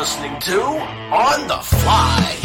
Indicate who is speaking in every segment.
Speaker 1: listening to On the Fly.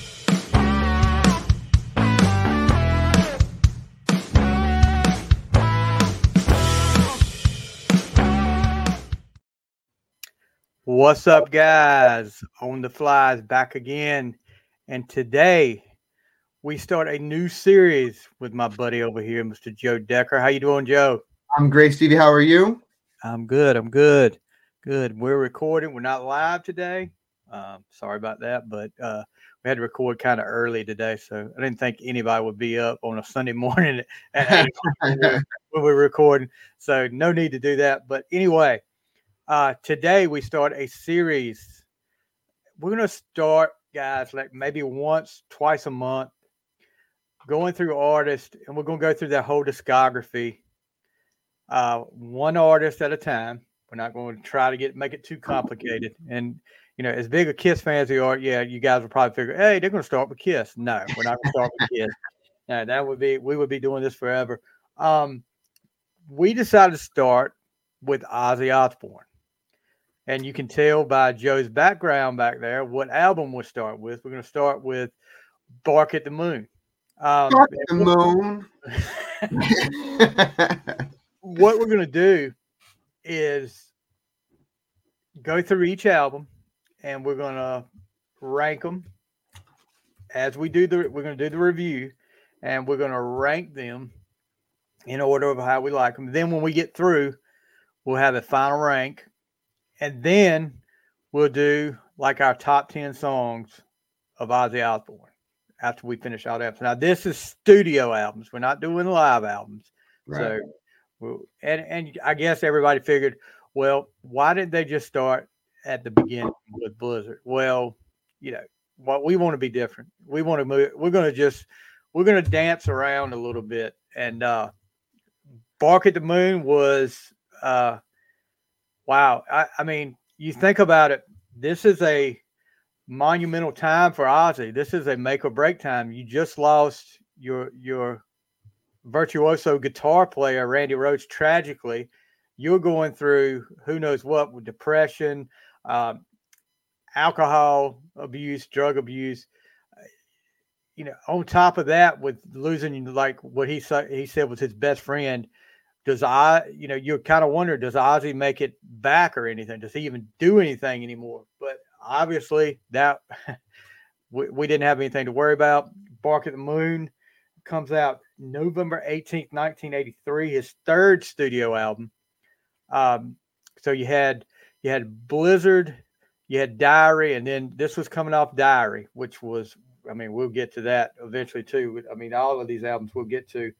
Speaker 2: What's up, guys? On the Fly is back again, and today we start a new series with my buddy over here, Mr. Joe Decker. How you doing, Joe?
Speaker 3: I'm great, Stevie. How are you?
Speaker 2: I'm good. Good. We're recording. We're not live today. Sorry about that, but we had to record kind of early today, so I didn't think anybody would be up on a Sunday morning at 8 o'clock when we're recording. So no need to do that. But anyway. Today we start a series. We're going to start, guys, like maybe once, twice a month, going through artists, and we're going to go through their whole discography, one artist at a time. We're not going to try to make it too complicated. And, you know, as big a Kiss fans as you are, yeah, you guys will probably figure, hey, they're going to start with Kiss. No, we're not going to start with Kiss. No, we would be doing this forever. We decided to start with Ozzy Osbourne. And you can tell by Joe's background back there what album we'll start with. We're going to start with Bark at the Moon.
Speaker 3: Bark at the Moon.
Speaker 2: What we're going to do is go through each album, and we're going to rank them as we do we're going to do the review, and we're going to rank them in order of how we like them. Then when we get through, we'll have a final rank. And then we'll do like our top 10 songs of Ozzy Osbourne after we finish all that. Now, this is studio albums. We're not doing live albums.
Speaker 3: Right.
Speaker 2: So, and I guess everybody figured, well, why did they just start at the beginning with Blizzard? Well, you know, what we want to be different. We want to move. We're going to dance around a little bit. And Bark at the Moon was, wow. I mean, you think about it, this is a monumental time for Ozzy. This is a make or break time. You just lost your virtuoso guitar player, Randy Rhoads, tragically. You're going through who knows what with depression, alcohol abuse, drug abuse. You know, on top of that, with losing like what he said was his best friend. You're kind of wondering, does Ozzy make it back or anything? Does he even do anything anymore? But obviously that we didn't have anything to worry about. Bark at the Moon comes out November 18th, 1983, his third studio album. So you had Blizzard, you had Diary, and then this was coming off Diary, which was, I mean, we'll get to that eventually too. I mean, all of these albums we'll get to.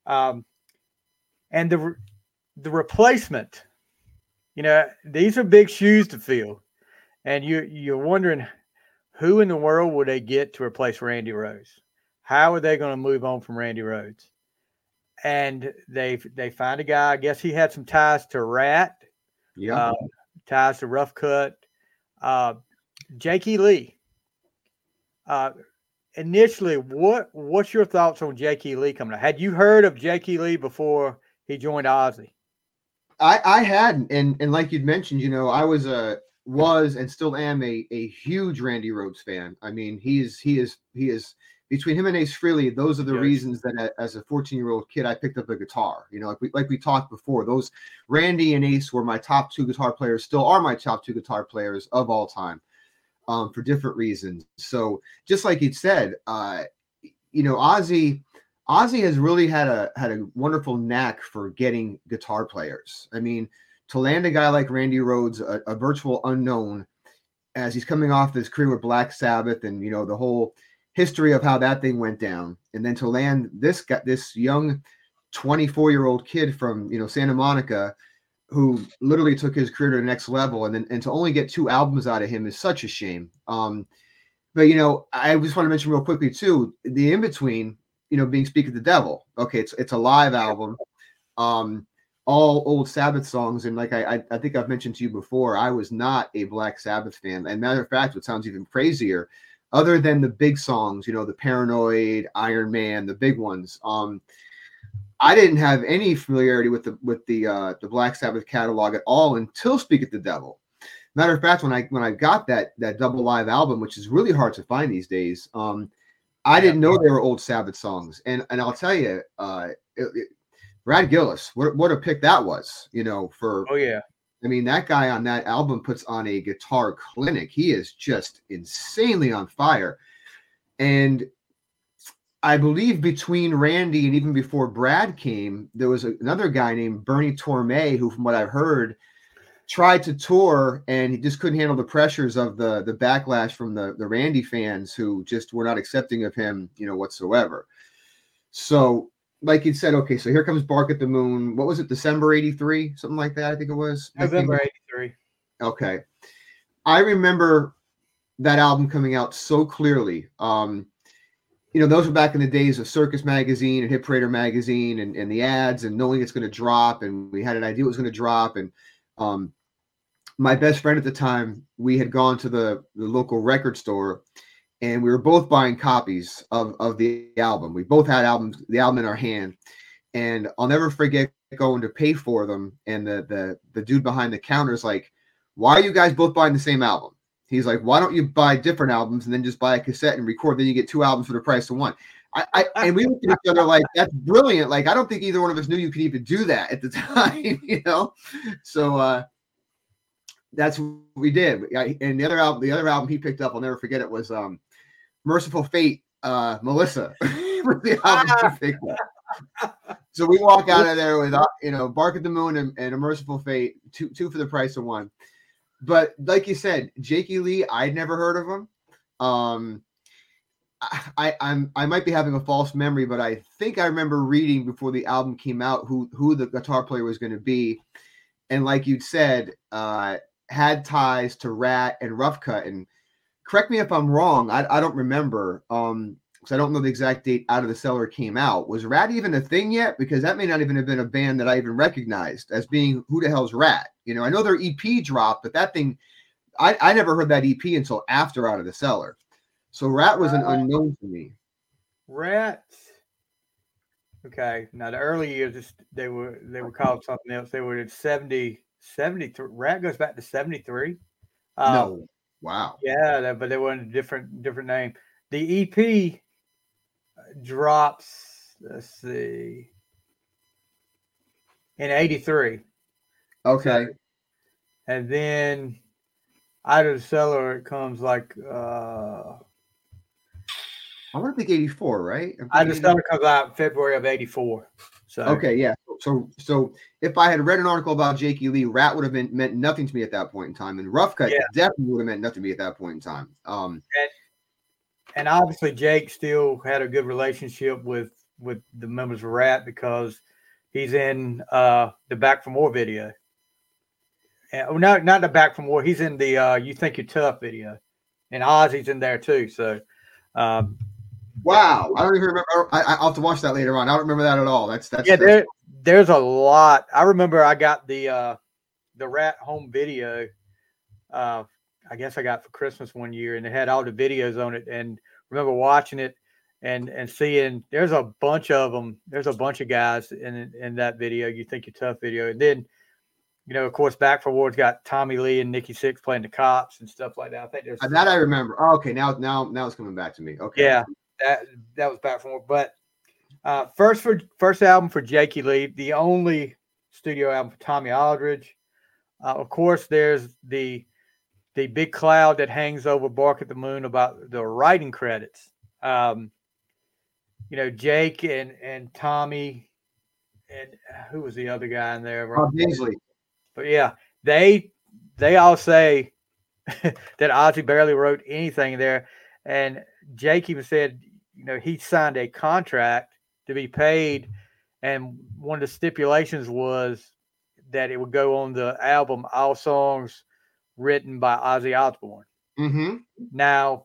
Speaker 2: And the replacement, you know, these are big shoes to fill. And you're wondering who in the world would they get to replace Randy Rhoads? How are they going to move on from Randy Rhoads? And they find a guy. I guess he had some ties to Rat, ties to Rough Cut, Jake E. Lee. Initially, what's your thoughts on Jake E. Lee coming out? Had you heard of Jake E. Lee before he joined Ozzy?
Speaker 3: I had, and like you'd mentioned, you know, I was and still am a huge Randy Rhoads fan. I mean, he is between him and Ace Frehley. Those are the reasons that as a 14-year-old kid, I picked up a guitar. You know, like we talked before, those Randy and Ace were my top two guitar players. Still are my top two guitar players of all time, for different reasons. So just like you said, you know, Ozzy has really had a wonderful knack for getting guitar players. I mean, to land a guy like Randy Rhoads, a virtual unknown, as he's coming off this career with Black Sabbath and, you know, the whole history of how that thing went down. And then to land this young 24-year-old kid from, you know, Santa Monica, who literally took his career to the next level, and to only get 2 albums out of him is such a shame. But, you know, I just want to mention real quickly too, the in-between, you know, being Speak of the Devil. Okay, it's a live album, all old Sabbath songs. And like I think I've mentioned to you before, I was not a Black Sabbath fan. And matter of fact, what sounds even crazier, other than the big songs, you know, the Paranoid, Iron Man, the big ones, I didn't have any familiarity with the Black Sabbath catalog at all until Speak of the Devil. Matter of fact, when I got that double live album, which is really hard to find these days, I didn't know they were old Sabbath songs, and I'll tell you, Brad Gillis, what a pick that was, for.
Speaker 2: Oh yeah.
Speaker 3: I mean, that guy on that album puts on a guitar clinic. He is just insanely on fire. And I believe between Randy and even before Brad came, there was another guy named Bernie Torme, who, from what I've heard, tried to tour, and he just couldn't handle the pressures of the backlash from the Randy fans, who just were not accepting of him, whatsoever. So, like you said, okay, so here comes Bark at the Moon. What was it, December 83? Something like that, I think it was.
Speaker 2: November 83.
Speaker 3: Okay. I remember that album coming out so clearly. Those were back in the days of Circus Magazine and Hit Parader Magazine and the ads and knowing it's going to drop. And we had an idea it was going to drop. And my best friend at the time, we had gone to the local record store, and we were both buying copies of the album. We both had the album in our hand. And I'll never forget going to pay for them. And the dude behind the counter is like, "Why are you guys both buying the same album?" He's like, "Why don't you buy different albums and then just buy a cassette and record? Then you get 2 albums for the price of one." And we looked at each other like, "That's brilliant." Like, I don't think either one of us knew you could even do that at the time, So that's what we did. And the other album he picked up, I'll never forget it, was Merciful Fate, Melissa. The album he picked up. So we walk out of there with Bark at the Moon and A Merciful Fate, two for the price of one. But like you said, Jakey Lee, I'd never heard of him. I might be having a false memory, but I think I remember reading before the album came out who the guitar player was going to be, and like you'd said, had ties to Rat and Rough Cut. And correct me if I'm wrong, I don't remember, because I don't know the exact date Out of the Cellar came out. Was Rat even a thing yet? Because that may not even have been a band that I even recognized as being who the hell's Rat. I know their EP dropped, but that thing, I never heard that EP until after Out of the Cellar. So Rat was an unknown to me.
Speaker 2: Rat. Okay. Now the early years, they were called something else. They were in 73. Rat goes back to 73.
Speaker 3: No. Wow.
Speaker 2: Yeah, but they were in a different name. The EP drops, let's see, in 83.
Speaker 3: Okay.
Speaker 2: And then Out of the Cellar, it comes like
Speaker 3: I want to think 84, right?
Speaker 2: Out of the Cellar comes out in February of 84. So
Speaker 3: okay, yeah. So if I had read an article about Jakey Lee, Rat would have meant nothing to me at that point in time, and Rough Cut definitely would have meant nothing to me at that point in time.
Speaker 2: And obviously Jake still had a good relationship with the members of Rat, because he's in the Back for More video. And not the Back for More. He's in the You Think You're Tough video, and Ozzy's in there too. So,
Speaker 3: wow, I don't even remember. I'll have to watch that later on. I don't remember that at all. That's
Speaker 2: there's a lot. I remember I got the Rat home video. I guess I got for Christmas one year, and it had all the videos on it. And remember watching it and seeing there's a bunch of them. There's a bunch of guys in that video. You Think You're Tough video, and then. Of course, Back for War's got Tommy Lee and Nikki Sixx playing the cops and stuff like that. I think there's
Speaker 3: that I remember. Oh, okay, now it's coming back to me. Okay,
Speaker 2: yeah, that was Back for War. But first album for Jakey Lee, the only studio album for Tommy Aldridge. Of course, there's the big cloud that hangs over Bark at the Moon about the writing credits. Jake and Tommy, and who was the other guy in there?
Speaker 3: Rob Daisley.
Speaker 2: But yeah, they all say that Ozzy barely wrote anything there. And Jake even said, he signed a contract to be paid. And one of the stipulations was that it would go on the album, all songs written by Ozzy Osbourne.
Speaker 3: Mm-hmm.
Speaker 2: Now,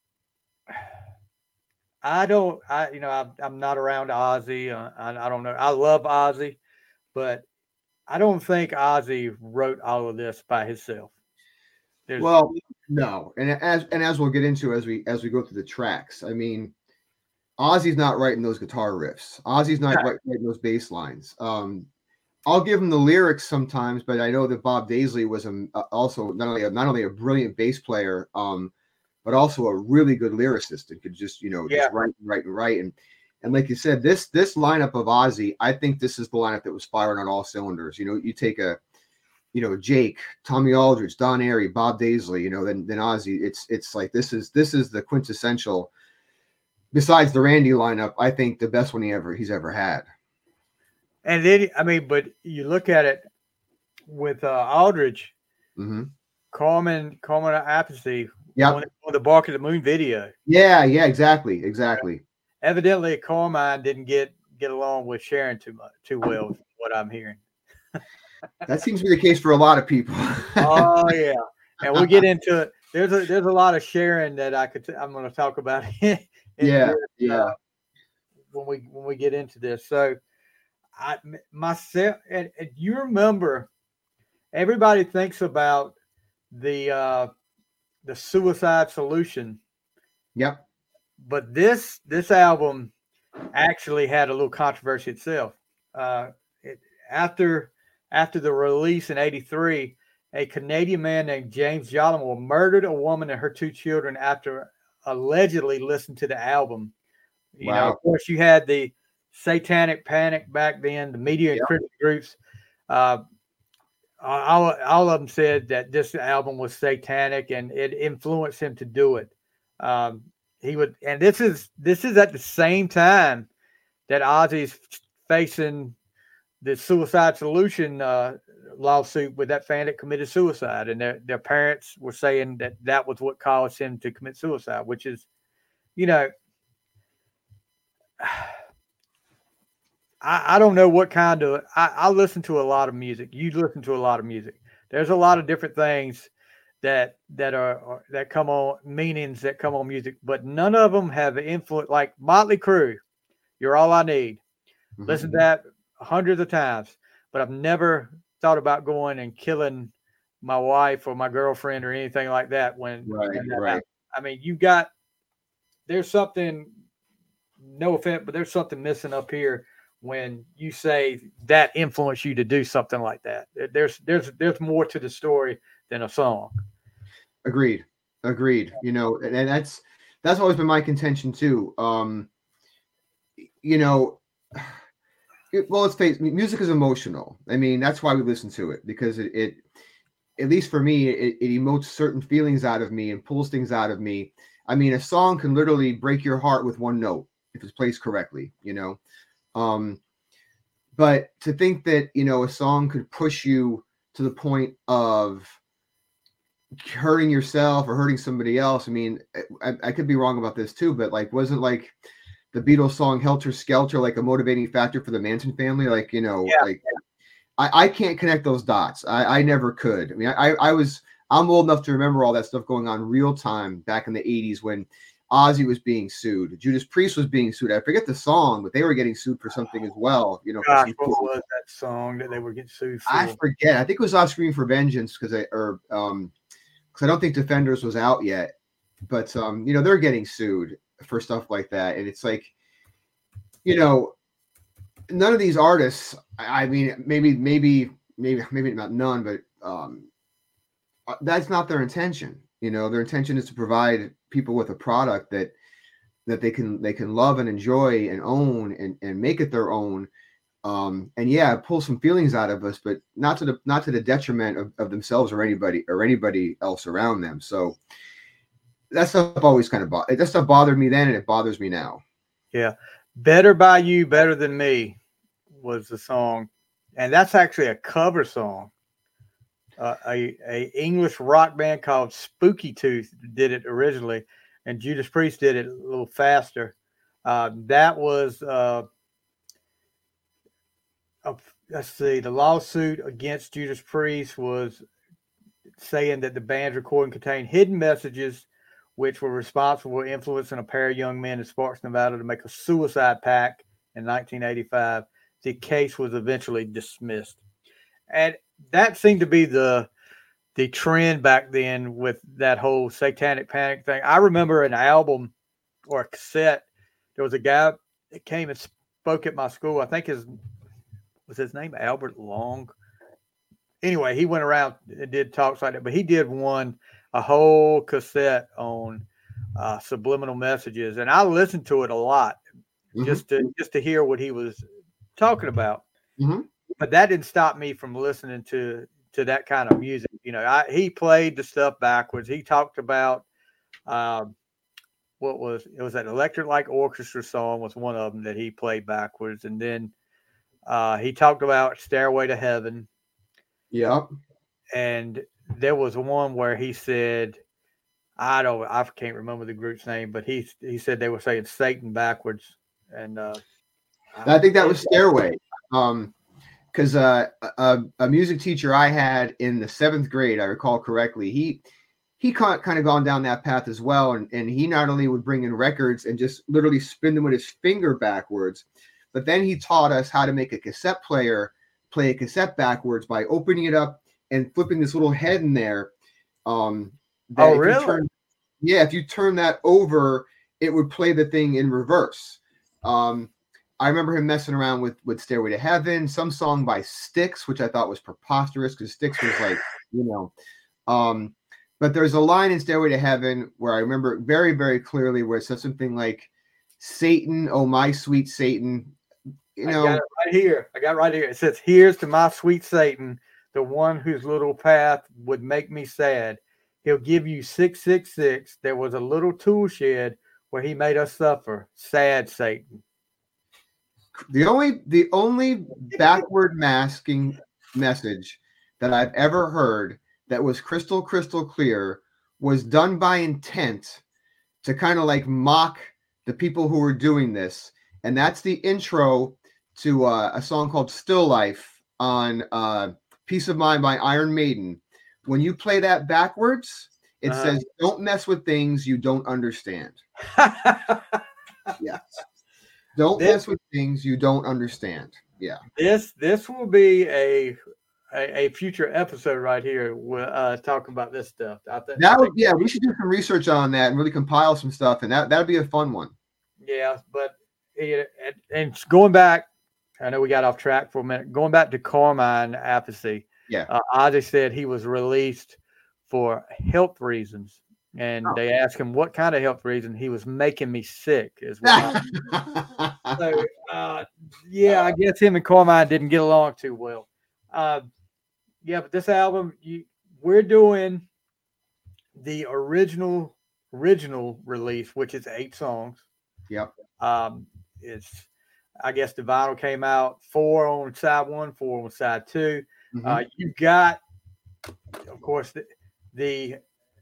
Speaker 2: I'm not around Ozzy. I don't know. I love Ozzy, but I don't think Ozzy wrote all of this by himself.
Speaker 3: Well, no, and as we'll get into as we go through the tracks, I mean, Ozzy's not writing those guitar riffs. Ozzy's not writing those bass lines. I'll give him the lyrics sometimes, but I know that Bob Daisley was also not only a brilliant bass player, but also a really good lyricist and could just just write and like you said, this lineup of Ozzy, I think this is the lineup that was firing on all cylinders. You take Jake, Tommy Aldridge, Don Airey, Bob Daisley, then Ozzy. It's like this is the quintessential. Besides the Randy lineup, I think the best one he's ever had.
Speaker 2: And then, but you look at it with Aldridge, Carmen Appice, on the Bark of the Moon video.
Speaker 3: Yeah, exactly.
Speaker 2: Evidently, Carmine didn't get along with Sharon too well, from what I'm hearing.
Speaker 3: That seems to be the case for a lot of people.
Speaker 2: Oh yeah, and we'll get into it. There's a lot of Sharon that I'm going to talk about. When we get into this, so myself and you remember, everybody thinks about the Suicide Solution.
Speaker 3: Yep.
Speaker 2: But this album actually had a little controversy itself. After the release in '83, a Canadian man named James Jollimoore murdered a woman and her 2 children after allegedly listened to the album. Of course, you had the Satanic Panic back then, the media and critical groups. All of them said that this album was satanic and it influenced him to do it. This is at the same time that Ozzy's facing the Suicide Solution lawsuit with that fan that committed suicide, and their parents were saying that was what caused him to commit suicide, which is, I don't know what kind of. I listen to a lot of music. You listen to a lot of music. There's a lot of different things that come on, meanings that come on music, but none of them have influence. Like Motley Crue, "You're All I Need." Mm-hmm. Listen to that hundreds of times, but I've never thought about going and killing my wife or my girlfriend or anything like that. Right. I mean, there's something. No offense, but there's something missing up here when you say that influenced you to do something like that. There's more to the story than a song.
Speaker 3: Agreed. And that's always been my contention too. Well, let's face it, music is emotional. I mean, that's why we listen to it, because it at least for me, it emotes certain feelings out of me and pulls things out of me. I mean, a song can literally break your heart with one note if it's placed correctly, but to think that, a song could push you to the point of hurting yourself or hurting somebody else. I mean, I could be wrong about this too, but wasn't the Beatles song Helter Skelter like a motivating factor for the Manson family? I can't connect those dots. I never could. I mean, I'm old enough to remember all that stuff going on real time back in the 80s when Ozzy was being sued. Judas Priest was being sued. I forget the song, but they were getting sued for something as well.
Speaker 2: Gosh, what was that song that they were getting sued for?
Speaker 3: I forget. I think it was Offspring for Vengeance because I don't think Defenders was out yet. But they're getting sued for stuff like that, and it's like, none of these artists. I mean, maybe not none, but that's not their intention. Their intention is to provide people with a product that they can love and enjoy and own and make it their own. And pull some feelings out of us, but not to the detriment of themselves or anybody else around them. So that stuff always that stuff bothered me then, and it bothers me now.
Speaker 2: Yeah. "Better by You, Better Than Me" was the song. And that's actually a cover song. A English rock band called Spooky Tooth did it originally, and Judas Priest did it a little faster. That was let's see. The lawsuit against Judas Priest was saying that the band's recording contained hidden messages which were responsible for influencing a pair of young men in Sparks, Nevada to make a suicide pact in 1985. The case was eventually dismissed. And that seemed to be the trend back then with that whole Satanic Panic thing. I remember an album or a cassette. There was a guy that came and spoke at my school. I think was his name Albert Long? Anyway, he went around and did talks like that, but he did a whole cassette on subliminal messages, and I listened to it a lot just to hear what he was talking about.
Speaker 3: Mm-hmm.
Speaker 2: But that didn't stop me from listening to that kind of music. You know, he played the stuff backwards. He talked about it was that Electric Light Orchestra song was one of them that he played backwards, and then he talked about Stairway to Heaven.
Speaker 3: Yep.
Speaker 2: And there was one where he said, I can't remember the group's name, but he said they were saying Satan backwards. And
Speaker 3: I think that was Stairway. Because a music teacher I had in the 7th grade, I recall correctly, he kind of gone down that path as well. And he not only would bring in records and just literally spin them with his finger backwards, but then he taught us how to make a cassette player play a cassette backwards by opening it up and flipping this little head in there.
Speaker 2: Really?
Speaker 3: If you turn that over, it would play the thing in reverse. I remember him messing around with Stairway to Heaven, some song by Styx, which I thought was preposterous because Styx was like, but there's a line in Stairway to Heaven where I remember very, very clearly where it says something like, Satan, oh my sweet Satan. I got
Speaker 2: it right here. It says, here's to my sweet Satan, the one whose little path would make me sad. He'll give you 666. There was a little tool shed where he made us suffer. Sad Satan.
Speaker 3: The only backward masking message that I've ever heard that was crystal clear was done by intent to kind of like mock the people who were doing this. And that's the intro to a song called Still Life on Peace of Mind by Iron Maiden. When you play that backwards, it says, don't mess with things you don't understand. Yes. Don't mess with things you don't understand. Yeah.
Speaker 2: This will be a future episode right here. We'll talk about this stuff.
Speaker 3: We should do some research on that and really compile some stuff, and that'd be a fun one.
Speaker 2: Yeah, but and going back, I know we got off track for a minute. Going back to Carmine Appice, Ozzy said he was released for health reasons, and they asked him what kind of health reason. He was making me sick as well. So, I guess him and Carmine didn't get along too well. But this album, we're doing the original release, which is 8 songs.
Speaker 3: Yep.
Speaker 2: I guess the vinyl came out 4 on side 1, 4 on side 2.
Speaker 3: Mm-hmm.
Speaker 2: You got, of course, the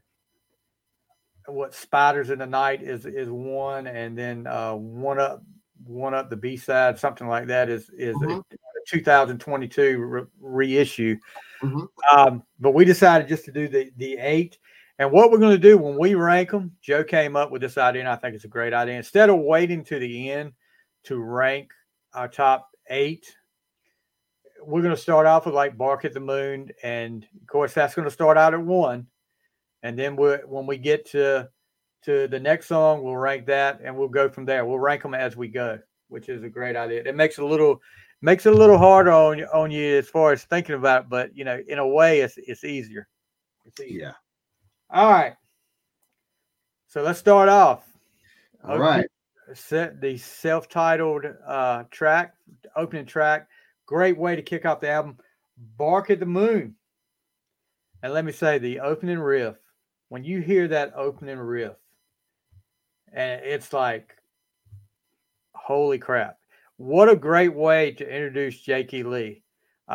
Speaker 2: what Spiders in the Night is 1, and then one up the B side, something like that is a 2022 reissue.
Speaker 3: Mm-hmm.
Speaker 2: But we decided just to do the 8. And what we're going to do when we rank them, Joe came up with this idea, and I think it's a great idea. Instead of waiting to the end to rank our top 8, we're going to start off with like Bark at the Moon. And of course, that's going to start out at 1. And then when we get to the next song, we'll rank that, and we'll go from there. We'll rank them as we go, which is a great idea. It makes it a little harder on you as far as thinking about it, but in a way, it's easier. It's easier.
Speaker 3: Yeah.
Speaker 2: All right. So let's start off.
Speaker 3: All right.
Speaker 2: Set the self-titled opening track. Great way to kick off the album. Bark at the Moon. And let me say, the opening riff, when you hear that opening riff, and it's like, holy crap. What a great way to introduce Jake E. Lee.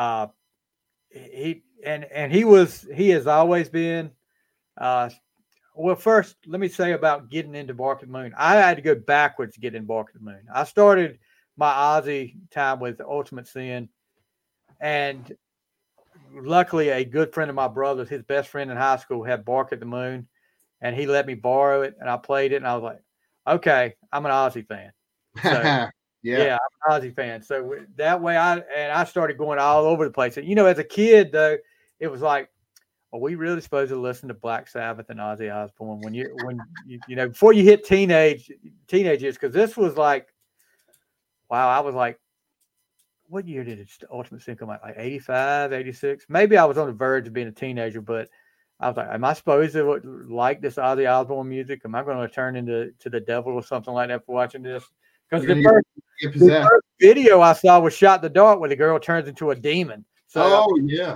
Speaker 2: He has always been, well, first, let me say about getting into Bark at the Moon. I had to go backwards to get in Bark at the Moon. I started my Ozzy time with Ultimate Sin, and luckily a good friend of my brother's, his best friend in high school, had Bark at the Moon, and he let me borrow it, and I played it, and I was like, okay, I'm an Ozzy fan. So, yeah, I'm an Ozzy fan. So that way I started going all over the place. And, as a kid, though, it was like, are we really supposed to listen to Black Sabbath and Ozzy Osbourne when you before you hit teenage years? Because this was like, wow, I was like what year did it, Ultimate Sin come out? Like 85, 86? Maybe I was on the verge of being a teenager, but I was like, am I supposed to like this Ozzy Osbourne music? Am I going to turn into the devil or something like that for watching this? Because the first video I saw was Shot in the Dark, where the girl turns into a demon. So,
Speaker 3: yeah.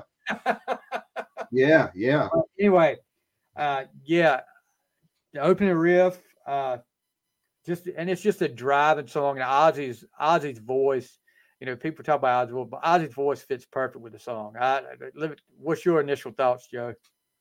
Speaker 3: Yeah.
Speaker 2: Anyway, the opening riff, it's just a driving song. And Ozzy's voice, people talk about Ozzy, but Ozzy's voice fits perfect with the song. What's your initial thoughts, Joe?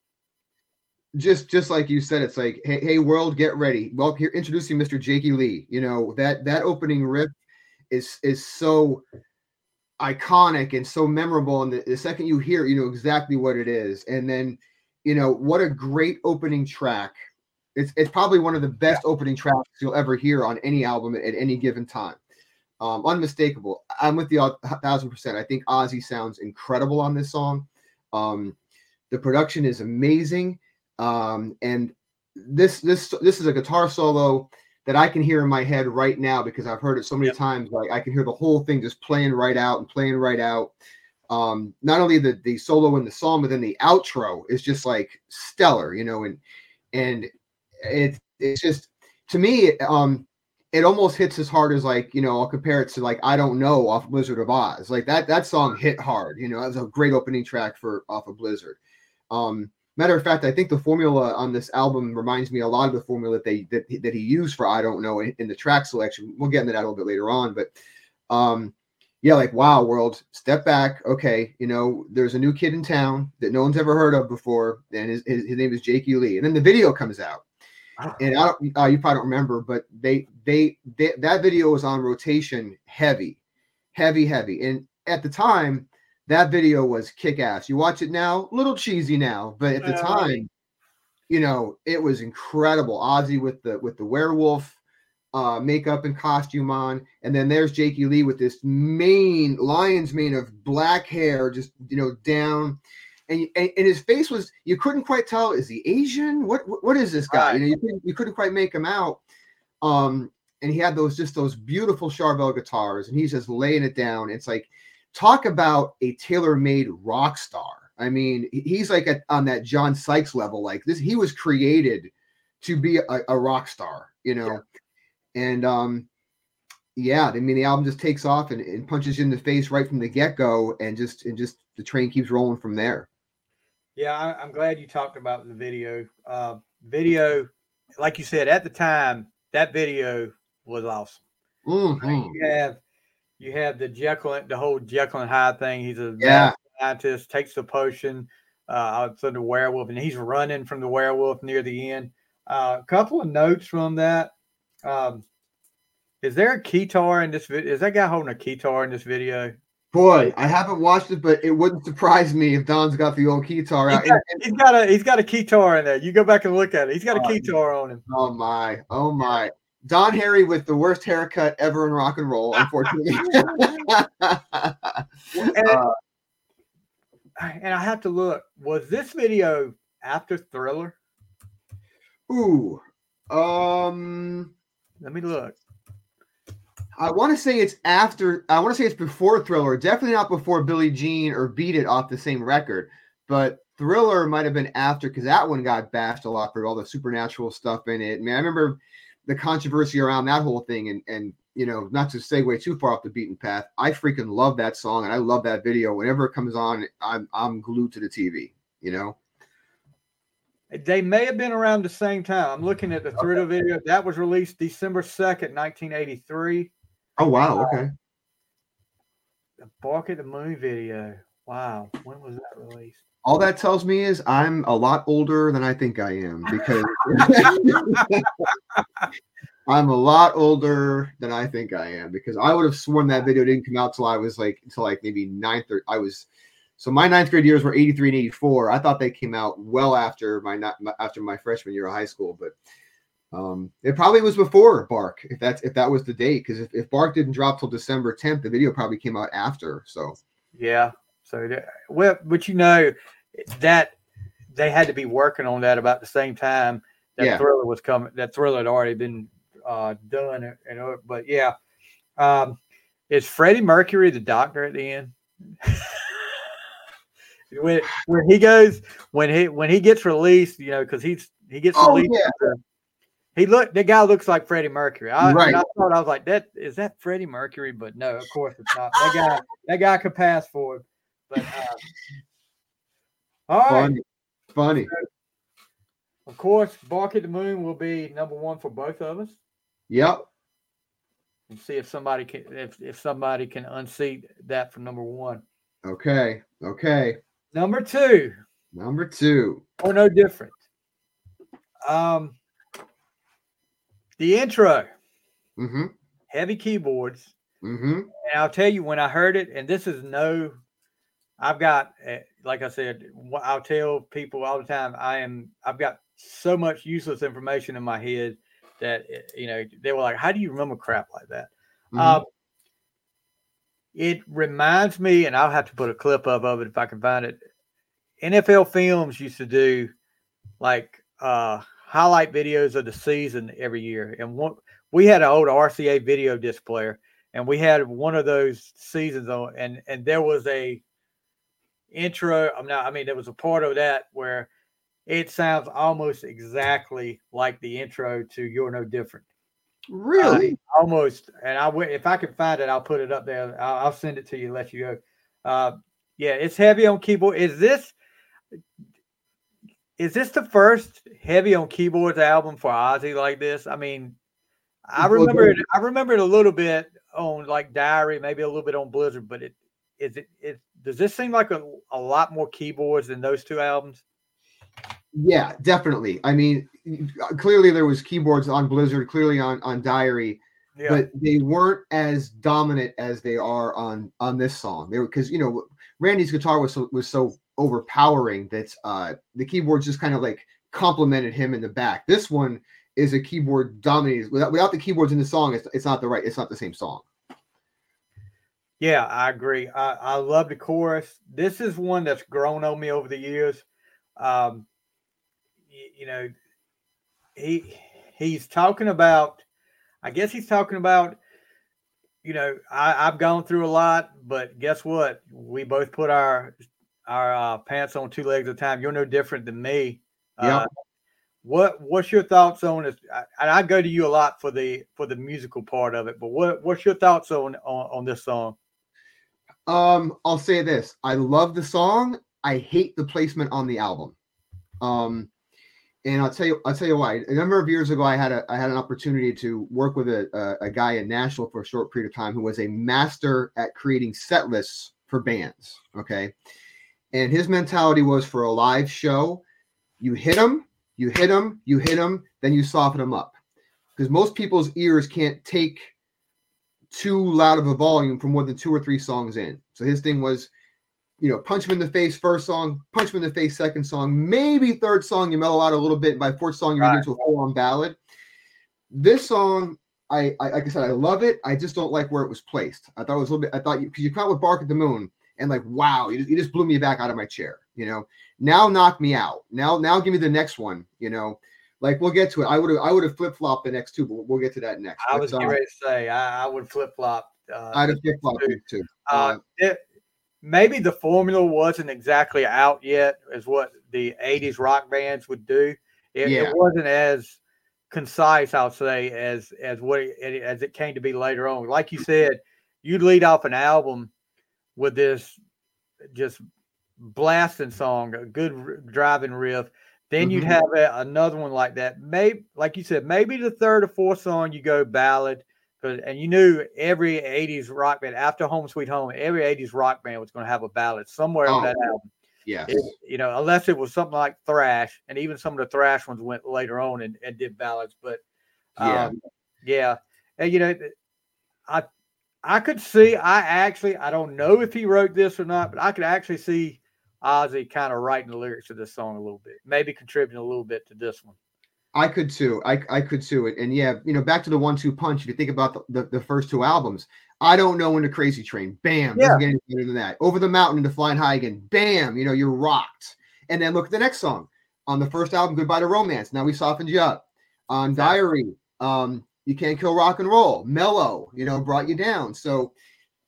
Speaker 3: Just like you said, it's like, hey world, get ready. Well, here introducing Mr. Jakey Lee. That opening riff is so iconic and so memorable, and the second you hear it, you know exactly what it is. And then what a great opening track. It's probably one of the best opening tracks you'll ever hear on any album at any given time. Unmistakable. I'm with you 1,000%. I think Ozzy sounds incredible on this song. The production is amazing. And this is a guitar solo that I can hear in my head right now because I've heard it so many times. Like I can hear the whole thing just playing right out. Not only the solo in the song, but then the outro is just like stellar, and it's just, to me, it almost hits as hard as, like, I'll compare it to, like, I Don't Know off Blizzard of Oz. Like that song hit hard, it was a great opening track off of Blizzard. Matter of fact, I think the formula on this album reminds me a lot of the formula that he used for I Don't Know in the track selection. We'll get into that a little bit later on, but like, wow, world, step back. Okay, there's a new kid in town that no one's ever heard of before, and his name is Jakey Lee. And then the video comes out, and you probably don't remember, but that video was on rotation heavy. And at the time, that video was kick-ass. You watch it now, a little cheesy now, but at the time, it was incredible. Ozzy with the werewolf makeup and costume on, and then there's Jakey Lee with this lion's mane of black hair, just down, and his face was, you couldn't quite tell, is he Asian? What is this guy?
Speaker 2: Right.
Speaker 3: You couldn't quite make him out. And he had those beautiful Charvel guitars, and he's just laying it down. It's like, talk about a tailor-made rock star. I mean, he's like on that John Sykes level. Like this, he was created to be a rock star,
Speaker 2: Yeah.
Speaker 3: And I mean, the album just takes off and punches you in the face right from the get-go, and just the train keeps rolling from there.
Speaker 2: Yeah, I'm glad you talked about the video. Video, like you said, at the time, that video was awesome.
Speaker 3: Mm-hmm.
Speaker 2: You have the whole Jekyll and Hyde thing. He's a scientist, takes the potion from the werewolf, and he's running from the werewolf near the end. A couple of notes from that. Is there a keytar in this video? Is that guy holding a keytar in this video?
Speaker 3: Boy, I haven't watched it, but it wouldn't surprise me if Don's got the old keytar out.
Speaker 2: He's got a keytar in there. You go back and look at it. He's got a keytar on him.
Speaker 3: Oh my. Don Harry with the worst haircut ever in rock and roll, unfortunately.
Speaker 2: And I have to look. Was this video after Thriller?
Speaker 3: Ooh.
Speaker 2: Let me look.
Speaker 3: I want to say it's after. I want to say it's before Thriller. Definitely not before Billie Jean or Beat It off the same record. But Thriller might have been after, because that one got bashed a lot for all the supernatural stuff in it. I mean, I remember the controversy around that whole thing, and not to segue too far off the beaten path, I freaking love that song, and I love that video. Whenever it comes on, I'm glued to the TV.
Speaker 2: They may have been around the same time. I'm looking at the Thriller video. That was released December 2nd, 1983.
Speaker 3: Oh wow, okay.
Speaker 2: The Bark at the Moon video. Wow, when was that released?
Speaker 3: All that tells me is I'm a lot older than I think I am, because I'm a lot older than I think I am, because I would have sworn that video didn't come out till I was until maybe ninth, or so my ninth grade years were 83 and 84. I thought they came out well after my freshman year of high school, but it probably was before Bark, if that was the date, because if Bark didn't drop till December 10th, the video probably came out after. So
Speaker 2: yeah. So, but that they had to be working on that about the same time that Thriller was coming. That Thriller had already been done, but Is Freddie Mercury the doctor at the end? when he goes when he gets released, because he gets released.
Speaker 3: Yeah.
Speaker 2: The guy looks like Freddie Mercury.
Speaker 3: Right.
Speaker 2: I thought, I was like, is that Freddie Mercury? But no, of course it's not. That guy could pass for it. But all right.
Speaker 3: Funny.
Speaker 2: So, of course, Bark at the Moon will be number one for both of us.
Speaker 3: Yep.
Speaker 2: And see if somebody can unseat that for number one.
Speaker 3: Okay.
Speaker 2: Number two. Or no different. The intro.
Speaker 3: Mm-hmm.
Speaker 2: Heavy keyboards.
Speaker 3: Mm-hmm.
Speaker 2: And I'll tell you, when I heard it, and this is I've got, like I said, I'll tell people all the time, I've got so much useless information in my head that, they were like, how do you remember crap like that? Mm-hmm. It reminds me, and I'll have to put a clip up of it if I can find it. NFL Films used to do like highlight videos of the season every year. And we had an old RCA video disc player, and we had one of those seasons on, and there was a intro. There was a part of that where it sounds almost exactly like the intro to You're No Different.
Speaker 3: Really?
Speaker 2: Almost. And if I can find it, I'll put it up there. I'll send it to you, let you go. Yeah, it's heavy on keyboard. Is this the first heavy on keyboards album for Ozzy like this? I mean, I remember it a little bit on like Diary, maybe a little bit on Blizzard, but does this seem like a lot more keyboards than those two albums?
Speaker 3: Yeah, definitely. I mean, clearly there was keyboards on Blizzard, clearly on Diary, but they weren't as dominant as they are on this song. They were, because Randy's guitar was so overpowering that the keyboards just kind of like complemented him in the back. This one is a keyboard dominated. Without the keyboards in the song, it's not the same song.
Speaker 2: Yeah, I agree. I love the chorus. This is one that's grown on me over the years. He's talking about, I guess he's talking about, I've gone through a lot, but guess what? We both put our pants on two legs at a time. You're no different than me.
Speaker 3: Yep.
Speaker 2: What's your thoughts on this? And I go to you a lot for the musical part of it, but what's your thoughts on this song?
Speaker 3: I'll say this. I love the song. I hate the placement on the album. And I'll tell you why. A number of years ago, I had an opportunity to work with a guy in Nashville for a short period of time who was a master at creating set lists for bands. Okay. And his mentality was, for a live show, you hit them, then you soften them up. Because most people's ears can't take too loud of a volume for more than 2 or 3 songs in. So his thing was, punch him in the face first song, punch him in the face second song, maybe third song you mellow out a little bit, and by fourth song you're into a full-on ballad. This song, like I said, I love it. I just don't like where it was placed. I thought it was a little bit. Because you come out with Bark at the Moon, and like, wow, you just blew me back out of my chair. Now knock me out. Now give me the next one. Like, we'll get to it. I would have flip-flopped the next two, but we'll get to that next.
Speaker 2: I was getting ready to say I would flip-flop.
Speaker 3: I'd have flip-flopped too.
Speaker 2: Maybe the formula wasn't exactly out yet as what the 80s rock bands would do. It wasn't as concise, I'll say, as it came to be later on. Like you said, you'd lead off an album with this just blasting song, a good driving riff. Then you'd have another one like that. Maybe, like you said, maybe the third or fourth song you go ballad. And you knew every 80s rock band, after Home Sweet Home, every 80s rock band was going to have a ballad somewhere on that album.
Speaker 3: Yeah.
Speaker 2: Unless it was something like thrash, and even some of the thrash ones went later on and did ballads. But yeah. And, I could see, I don't know if he wrote this or not, but I could actually see Ozzy kind of writing the lyrics to this song a little bit, maybe contributing a little bit to this one.
Speaker 3: I could too. I could too. And yeah, back to the 1-2 punch. If you think about the first two albums, I Don't Know When the Crazy Train, bam, doesn't get any better than that. Over the Mountain into Flying High Again, bam, you're rocked. And then look at the next song. On the first album, Goodbye to Romance, now we softened you up. On Diary, You Can't Kill Rock and Roll, mellow, brought you down. So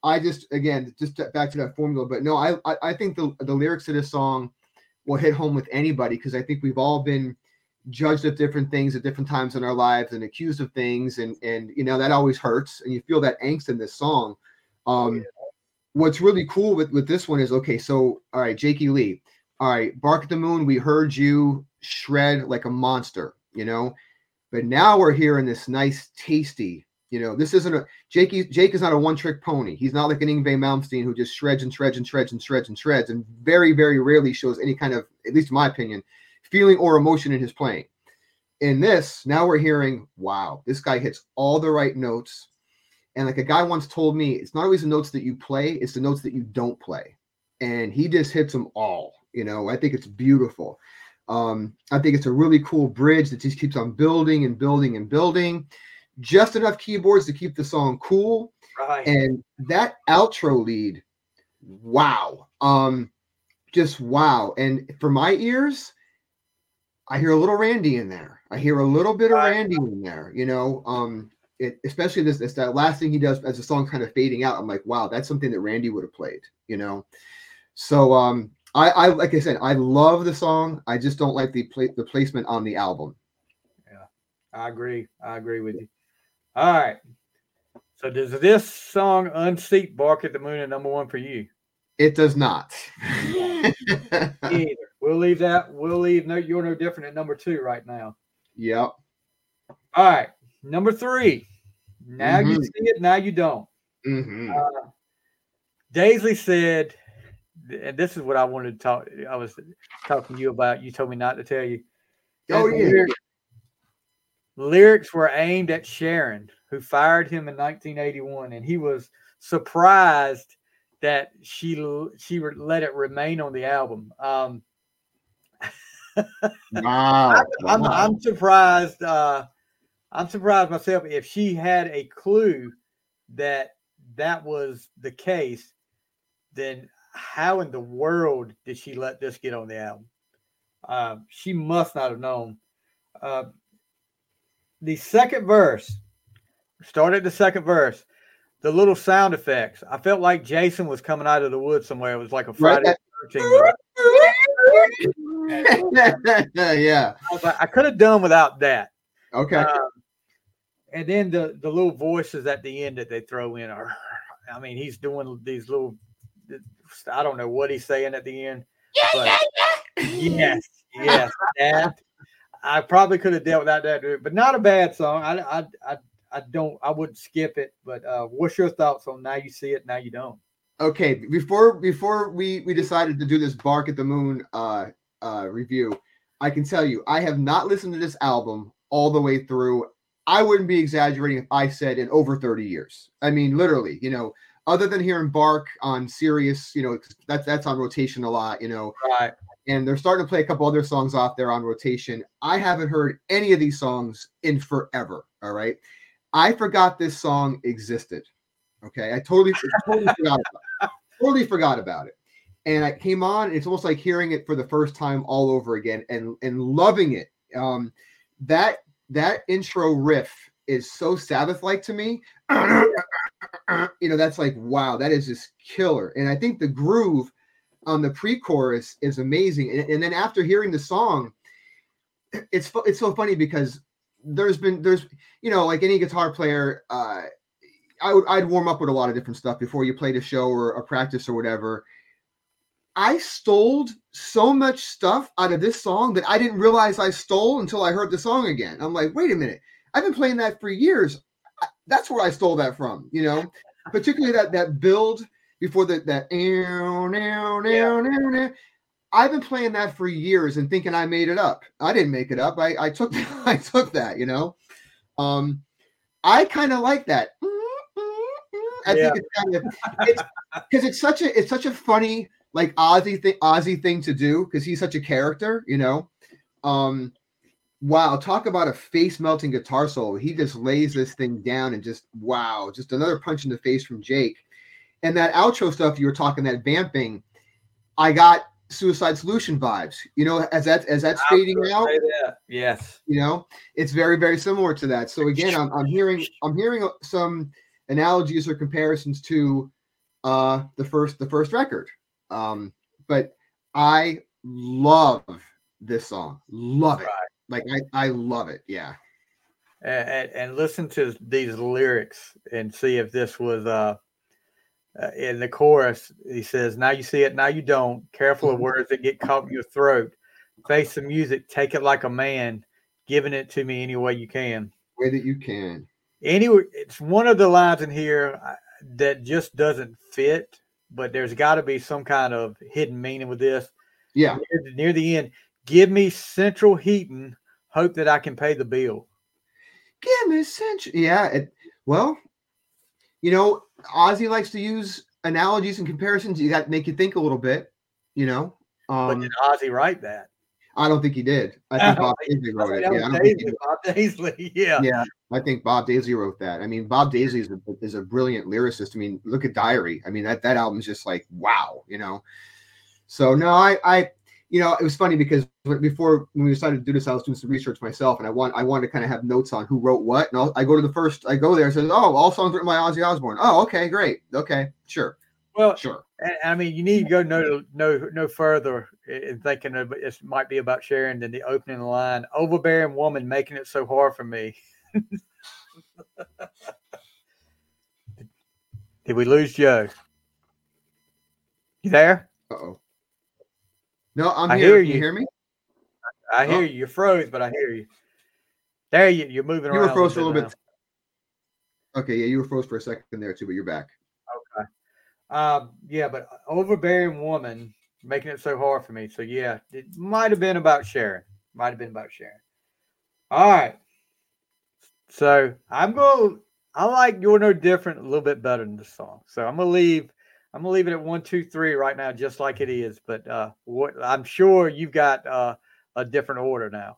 Speaker 3: I just back to that formula, but no, I think the lyrics to this song will hit home with anybody, because I think we've all been judged of different things at different times in our lives and accused of things, and that always hurts, and you feel that angst in this song. What's really cool with this one is, okay, so all right, Jakey Lee, all right, Bark at the Moon, we heard you shred like a monster, but now we're hearing this nice, tasty. This isn't Jake is not a one-trick pony. He's not like an Yngwie Malmsteen who just shreds and shreds and shreds and shreds and shreds, and very, very rarely shows any kind of, at least in my opinion, feeling or emotion in his playing. In this, now we're hearing, wow, this guy hits all the right notes. And like a guy once told me, it's not always the notes that you play, it's the notes that you don't play. And he just hits them all. I think it's beautiful. I think it's a really cool bridge that just keeps on building and building and building. Just enough keyboards to keep the song cool.
Speaker 2: Right.
Speaker 3: And that outro lead, wow. Just wow. And for my ears, I hear a little Randy in there. I hear a little bit of Randy in there, especially this that last thing he does as the song kind of fading out. I'm like, wow, that's something that Randy would have played, So I like I said, I love the song. I just don't like the placement on the album.
Speaker 2: Yeah, I agree with you. All right. So does this song unseat Bark at the Moon at number one for you?
Speaker 3: It does not.
Speaker 2: Either. We'll leave that. We'll leave You're No Different at number two right now.
Speaker 3: Yep.
Speaker 2: All right. Number three. Now you see it, now you don't. Daisley said, and this is what I wanted to talk. I was talking to you about. You told me not to tell you.
Speaker 3: Oh, yeah.
Speaker 2: Lyrics were aimed at Sharon, who fired him in 1981, and he was surprised that she let it remain on the album.
Speaker 3: Wow.
Speaker 2: I'm surprised. I'm surprised myself if she had a clue that was the case. Then how in the world did she let this get on the album? She must not have known. The second verse, started the second verse, the little sound effects. I felt like Jason was coming out of the woods somewhere. It was like a Friday the 13th.
Speaker 3: Yeah.
Speaker 2: I was like, I could have done without that.
Speaker 3: Okay.
Speaker 2: And then the little voices at the end that they throw in are, I mean, he's doing these little, I don't know what he's saying at the end. But yes, that. I probably could have dealt without that, but not a bad song. I wouldn't skip it. But what's your thoughts on Now You See It, Now You Don't?
Speaker 3: Okay, before we decided to do this Bark at the Moon review, I can tell you I have not listened to this album all the way through. I wouldn't be exaggerating if I said in over 30 years. I mean, literally, other than hearing Bark on Sirius, that's on rotation a lot,
Speaker 2: Right.
Speaker 3: And they're starting to play a couple other songs off there on rotation. I haven't heard any of these songs in forever. All right. I forgot this song existed. Okay. I totally forgot about it. And I came on, and it's almost like hearing it for the first time all over again and loving it. That intro riff is so Sabbath-like to me. That's like, wow, that is just killer. And I think the groove on the pre-chorus is amazing. And then after hearing the song, it's so funny because there's like any guitar player, I'd warm up with a lot of different stuff before you played a show or a practice or whatever. I stole so much stuff out of this song that I didn't realize I stole until I heard the song again. I'm like, wait a minute, I've been playing that for years. That's where I stole that from, particularly that build before that. I've been playing that for years and thinking I made it up. I didn't make it up. I took that, I kind of like that. I think it's kind of because it's such a funny, like Ozzy thing to do, because he's such a character, Wow, talk about a face melting guitar solo. He just lays this thing down and just wow, just another punch in the face from Jake. And that outro stuff you were talking, that vamping, I got Suicide Solution vibes. As that's fading out.
Speaker 2: Yes.
Speaker 3: It's very, very similar to that. So again, I'm hearing some analogies or comparisons to the first record. But I love this song. Love it.
Speaker 2: Right.
Speaker 3: Like I love it. Yeah.
Speaker 2: And listen to these lyrics and see if this was in the chorus. He says, "Now you see it, now you don't. Careful of words that get caught in your throat. Face the music, take it like a man, giving it to me any way you can."
Speaker 3: Way that you can.
Speaker 2: Anyway, it's one of the lines in here that just doesn't fit, but there's got to be some kind of hidden meaning with this.
Speaker 3: Yeah.
Speaker 2: Near the end, give me central heating, hope that I can pay the bill.
Speaker 3: Give me central. Yeah. Well, you know, Ozzy likes to use analogies and comparisons. You got to make you think a little bit, you know.
Speaker 2: But did Ozzy write that?
Speaker 3: I don't think he did. I think Bob Daisley wrote it.
Speaker 2: Bob Daisley. Yeah.
Speaker 3: Yeah. I think Bob Daisley wrote that. I mean, Bob Daisley is a brilliant lyricist. I mean, look at Diary. I mean, that album's just like, wow, you know. So no, I you know, it was funny because before when we decided to do this, I was doing some research myself, and I wanted to kind of have notes on who wrote what. And I go there and says, oh, all songs written by Ozzy Osbourne. Oh, okay, great. Okay, sure.
Speaker 2: Well,
Speaker 3: sure.
Speaker 2: And I mean, you need to go no further in thinking of it might be about Sharon than the opening line, "Overbearing woman making it so hard for me." Did we lose Joe? You there?
Speaker 3: Uh-oh. No, I'm
Speaker 2: I
Speaker 3: here.
Speaker 2: Hear
Speaker 3: Can you hear me?
Speaker 2: I hear you. You froze, but I hear you. There you're moving around.
Speaker 3: You were froze for a little bit. Okay, yeah, you were froze for a second there too, but you're back.
Speaker 2: Okay. Yeah, but overbearing woman making it so hard for me. So yeah, it might have been about Sharon. All right. So I like You're No Different a little bit better than this song. So I'm gonna leave it at 1, 2, 3 right now, just like it is. But I'm sure you've got a different order now.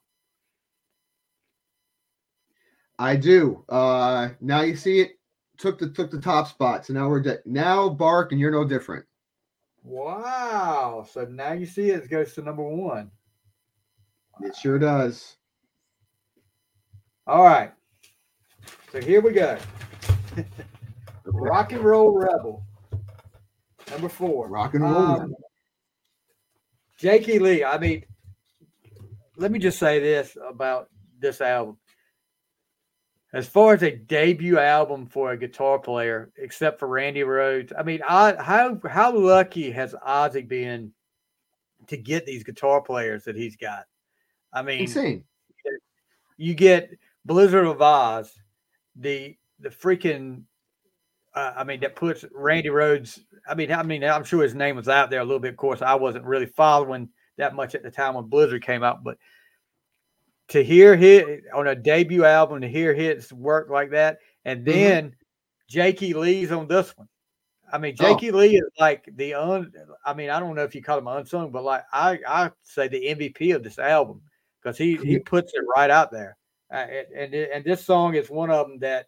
Speaker 3: I do. Now you see it took the top spot. So now now Bark and You're No Different.
Speaker 2: Wow. So now you see it goes to number 1.
Speaker 3: It sure does.
Speaker 2: All right. So here we go. Rock and Roll Rebel. Number 4.
Speaker 3: Rock and Roll.
Speaker 2: Jakey Lee. I mean, let me just say this about this album. As far as a debut album for a guitar player, except for Randy Rhoads, I mean, how lucky has Ozzy been to get these guitar players that he's got? I mean, insane. You get Blizzard of Oz, the freaking, that puts Randy Rhoads. I mean, I'm sure his name was out there a little bit. Of course, I wasn't really following that much at the time when Blizzard came out, but to hear hit on a debut album, to hear hits work like that, and then Jakey Lee's on this one. I mean, Jakey Lee is like I don't know if you call him unsung, but like I say the MVP of this album because he puts it right out there. And this song is one of them that,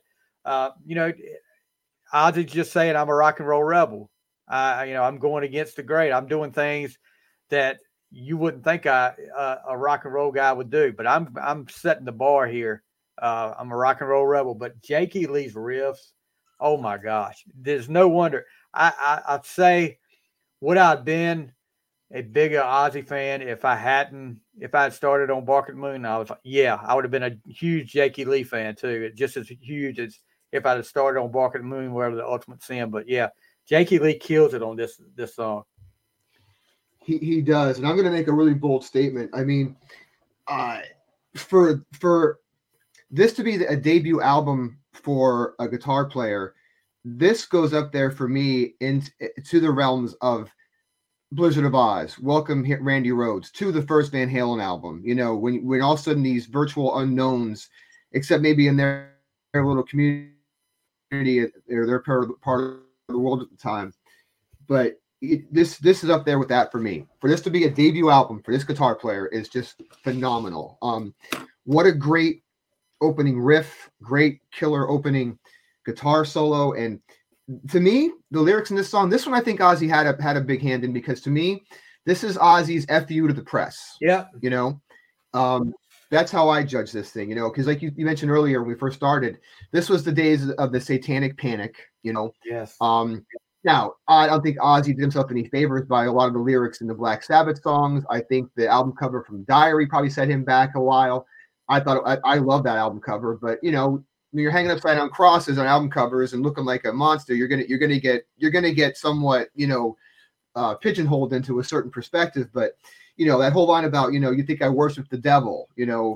Speaker 2: Ozzy's just saying, I'm a rock and roll rebel. I'm going against the grain. I'm doing things that you wouldn't think a rock and roll guy would do, but I'm setting the bar here. I'm a rock and roll rebel, but Jakey Lee's riffs, oh my gosh, there's no wonder. I'd say, would I have been a bigger Ozzy fan if I had started on Bark at the Moon? I would have been a huge Jakey Lee fan too, just as huge as if I'd have started on Bark at the Moon, wherever the Ultimate Sin. But yeah, Jakey Lee kills it on this song.
Speaker 3: He does, and I'm going to make a really bold statement. I mean, for this to be a debut album for a guitar player, this goes up there for me into the realms of Blizzard of Oz, Welcome Randy Rhoads, to the first Van Halen album. You know, when all of a sudden these virtual unknowns, except maybe in their little community, they're part of the world at the time, but this is up there with that for me. For this to be a debut album for this guitar player is just phenomenal. What a great opening riff, great killer opening guitar solo, and to me, the lyrics in this song, this one I think Ozzy had a big hand in, because to me, this is Ozzy's FU to the press.
Speaker 2: Yeah,
Speaker 3: you know, that's how I judge this thing. You know, because like you mentioned earlier when we first started, this was the days of the Satanic Panic. You know,
Speaker 2: yes.
Speaker 3: Now, I don't think Ozzy did himself any favors by a lot of the lyrics in the Black Sabbath songs. I think the album cover from Diary probably set him back a while. I love that album cover, but when you're hanging upside down crosses on album covers and looking like a monster, you're gonna get somewhat pigeonholed into a certain perspective. But that whole line about you think I worship the devil,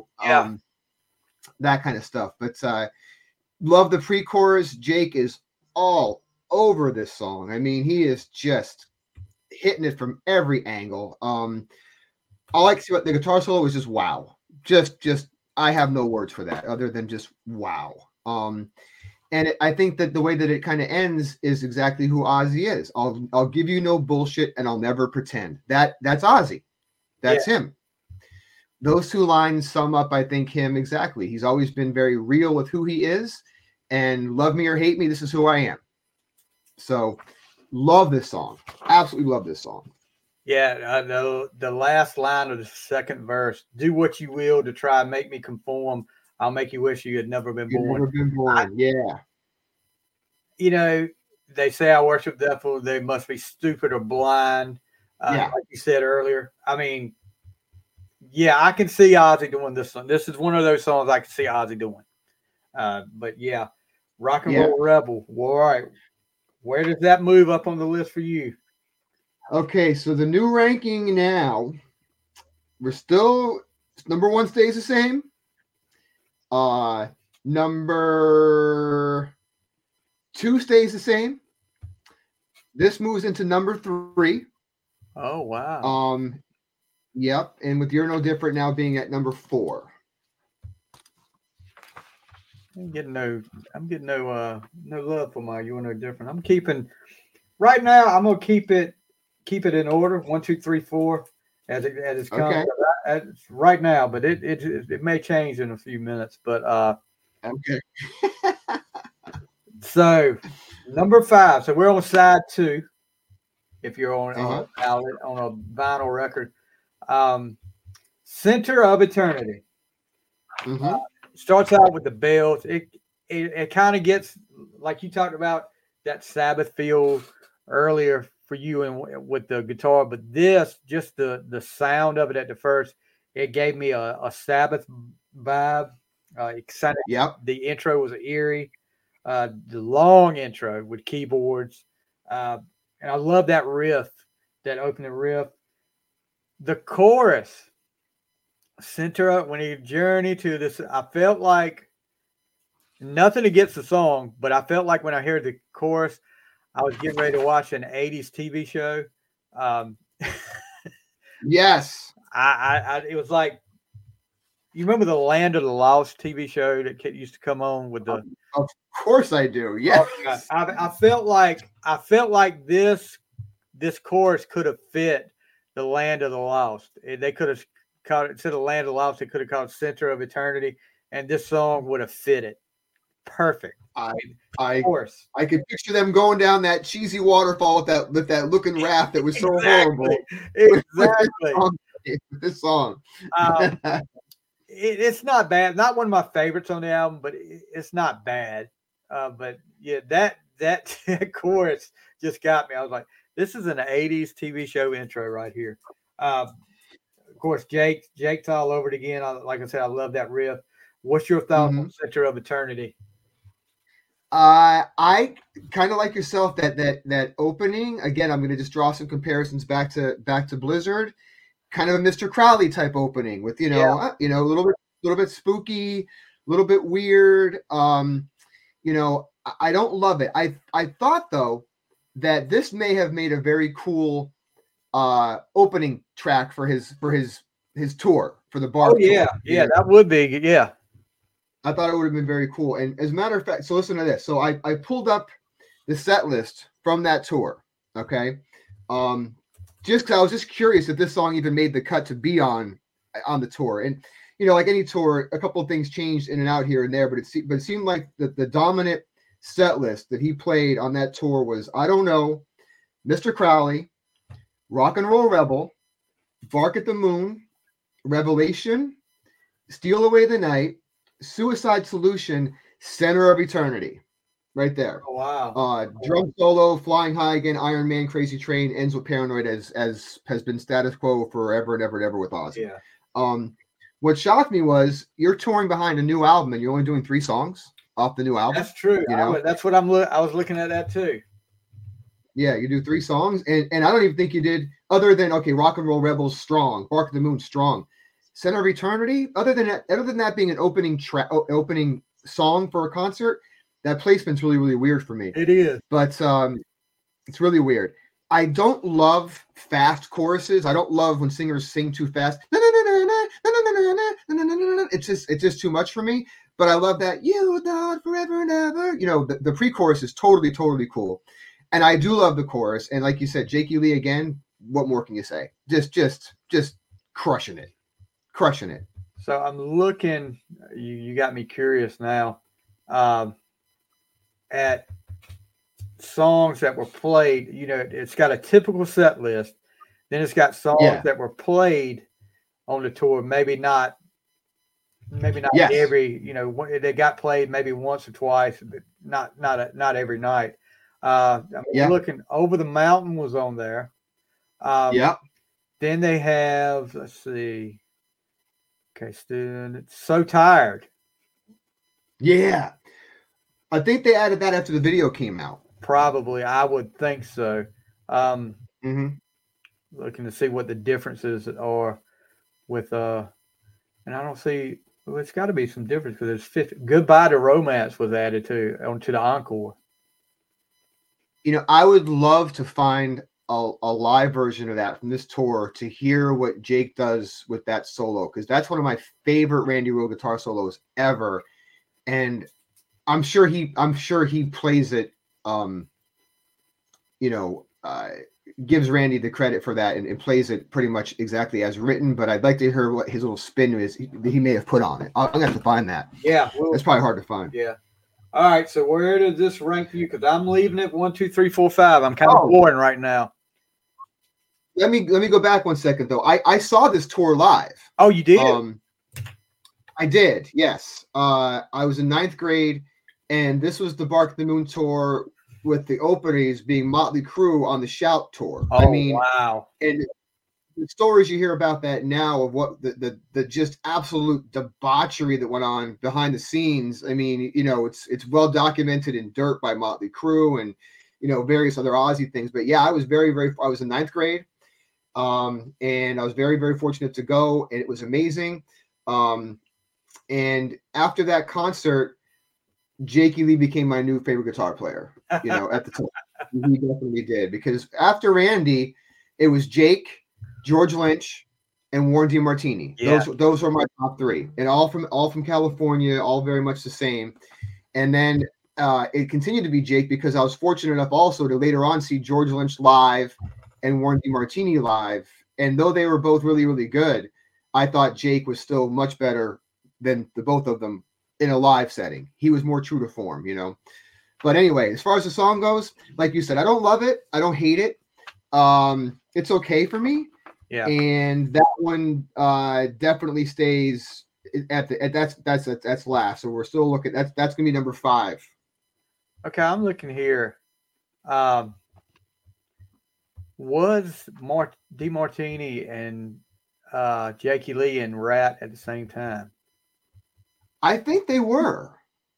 Speaker 3: that kind of stuff. But love the pre-chorus. Jake is all over this song. I mean, he is just hitting it from every angle. I like to see what the guitar solo was just wow. Just I have no words for that other than just wow. I think that the way that it kind of ends is exactly who Ozzy is. I'll give you no bullshit and I'll never pretend. That's Ozzy. That's him. Those two lines sum up, I think, him exactly. He's always been very real with who he is, and love me or hate me, this is who I am. So love this song. Absolutely love this song.
Speaker 2: Yeah, the last line of the second verse, do what you will to try and make me conform. I'll make you wish you had never been born.
Speaker 3: Never been born.
Speaker 2: They say I worship the devil. They must be stupid or blind. Like you said earlier. I mean, I can see Ozzy doing this song. This is one of those songs I can see Ozzy doing. But yeah, Rock and Roll Rebel. All right. Where does that move up on the list for you?
Speaker 3: Okay, so the new ranking now, we're still, number 1 stays the same. Number 2 stays the same. This moves into number 3.
Speaker 2: Oh, wow.
Speaker 3: Yep. And with You're No Different now being at number 4.
Speaker 2: I'm getting no love for my You're No Different. I'm keeping right now. I'm gonna keep it in order 1, 2, 3, 4 as it's coming right now. But it may change in a few minutes. But
Speaker 3: okay.
Speaker 2: So number 5. So we're on side 2. If you're on a vinyl record, Center of Eternity.
Speaker 3: Mm-hmm.
Speaker 2: Starts out with the bells. It kind of gets, like you talked about, that Sabbath feel earlier for you and with the guitar, but this, just the sound of it at the first, it gave me a Sabbath vibe. Excited.
Speaker 3: Yep.
Speaker 2: The intro was eerie. The long intro with keyboards, and I love that riff, that opening riff. The chorus. Center up when he journeyed to this. I felt like nothing against the song, but I felt like when I heard the chorus, I was getting ready to watch an 80s TV show.
Speaker 3: Yes.
Speaker 2: It was like, you remember the Land of the Lost TV show that used to come on with the.
Speaker 3: Of course I do. Yes.
Speaker 2: I felt like this chorus could have fit the Land of the Lost. They could have called it, instead of Land of the Lost, they could have called it Center of Eternity, and this song would have fit it perfect.
Speaker 3: Of
Speaker 2: Of course,
Speaker 3: I could picture them going down that cheesy waterfall with that looking raft that was so horrible.
Speaker 2: Exactly.
Speaker 3: With this song.
Speaker 2: It's not bad. Not one of my favorites on the album, but it's not bad. But yeah, that chorus just got me. I was like, this is an 80s TV show intro right here. Of course, Jake's all over it again. Like I said, I love that riff. What's your thoughts on Center of Eternity?
Speaker 3: I kind of like yourself that opening. Again, I'm going to just draw some comparisons back to Blizzard. Kind of a Mr. Crowley type opening with a little bit spooky, a little bit weird. I don't love it. I thought though that this may have made a very cool opening track for his tour, for the bar.
Speaker 2: Oh yeah, tour. Yeah, that would be, yeah.
Speaker 3: I thought it would have been very cool. And as a matter of fact, so listen to this. So I pulled up the set list from that tour. Okay. Just because I was just curious if this song even made the cut to be on the tour. And, like any tour, a couple of things changed in and out here and there, but it seemed like the dominant set list that he played on that tour was, I Don't Know, Mr. Crowley, Rock and Roll Rebel, Bark at the Moon, Revelation, Steal Away the Night, Suicide Solution, Center of Eternity. right there.
Speaker 2: Oh, wow.
Speaker 3: Drum solo, flying high again, Iron Man, Crazy Train, ends with Paranoid as has been status quo forever and ever and ever with Ozzy.
Speaker 2: Yeah.
Speaker 3: What shocked me was you're touring behind a new album and you're only doing 3 songs off the new album.
Speaker 2: That's true.
Speaker 3: You know,
Speaker 2: that's what I was looking at that too.
Speaker 3: Yeah, you do 3 songs, and I don't even think you did other than Rock and Roll Rebels, strong, Bark of the Moon, strong, Center of Eternity. Other than that being an opening song for a concert, that placement's really, really weird for me.
Speaker 2: It is,
Speaker 3: but it's really weird. I don't love fast choruses. I don't love when singers sing too fast. It's just too much for me. But I love that you thought forever and ever. You know, the pre-chorus is totally, totally cool. And I do love the chorus. And like you said, Jakey Lee again, what more can you say? Just crushing it. Crushing it.
Speaker 2: So I'm looking, you got me curious now, at songs that were played. You know, it's got a typical set list. Then it's got songs that were played on the tour. Maybe not every, you know, they got played maybe once or twice, but not every night. Looking, Over the Mountain was on there. Then they have, let's see. Okay, student, So Tired.
Speaker 3: Yeah. I think they added that after the video came out.
Speaker 2: Probably, I would think so. Looking to see what the differences are with and I don't see. Well, it's got to be some difference because there's 50. Goodbye to Romance was added onto the encore.
Speaker 3: You know, I would love to find a live version of that from this tour to hear what Jake does with that solo, because that's one of my favorite Randy Rhoads guitar solos ever, and I'm sure he plays it. Gives Randy the credit for that and plays it pretty much exactly as written. But I'd like to hear what his little spin is he may have put on it. I'm gonna have to find that.
Speaker 2: Yeah,
Speaker 3: it's probably hard to find.
Speaker 2: Yeah. All right, so where does this rank for you? Because I'm leaving it 1, 2, 3, 4, 5. I'm kind of boring right now.
Speaker 3: Let me go back 1 second though. I saw this tour live.
Speaker 2: Oh, you did?
Speaker 3: I did. Yes. I was in 9th grade, and this was the Bark the Moon tour with the openings being Motley Crue on the Shout tour.
Speaker 2: Oh, I mean, wow!
Speaker 3: And the stories you hear about that now of what the just absolute debauchery that went on behind the scenes. I mean, you know, it's well documented in Dirt by Motley Crue and, you know, various other Ozzy things. But yeah, I was I was in 9th grade. And I was very, very fortunate to go, and it was amazing. And after that concert, Jakey Lee became my new favorite guitar player, you know, at the time. He definitely did, because after Randy, it was Jake, George Lynch, and Warren DeMartini. Yeah. Those were my top 3, and all from California, all very much the same. And then it continued to be Jake, because I was fortunate enough also to later on see George Lynch live and Warren DeMartini live. And though they were both really, really good, I thought Jake was still much better than the both of them in a live setting. He was more true to form, you know. But anyway, as far as the song goes, like you said, I don't love it. I don't hate it. It's okay for me.
Speaker 2: Yeah.
Speaker 3: And that one definitely stays that's last. So we're still looking. That's gonna be number 5.
Speaker 2: Okay, I'm looking here. Was DeMartini and Jakey Lee and Rat at the same time?
Speaker 3: I think they were.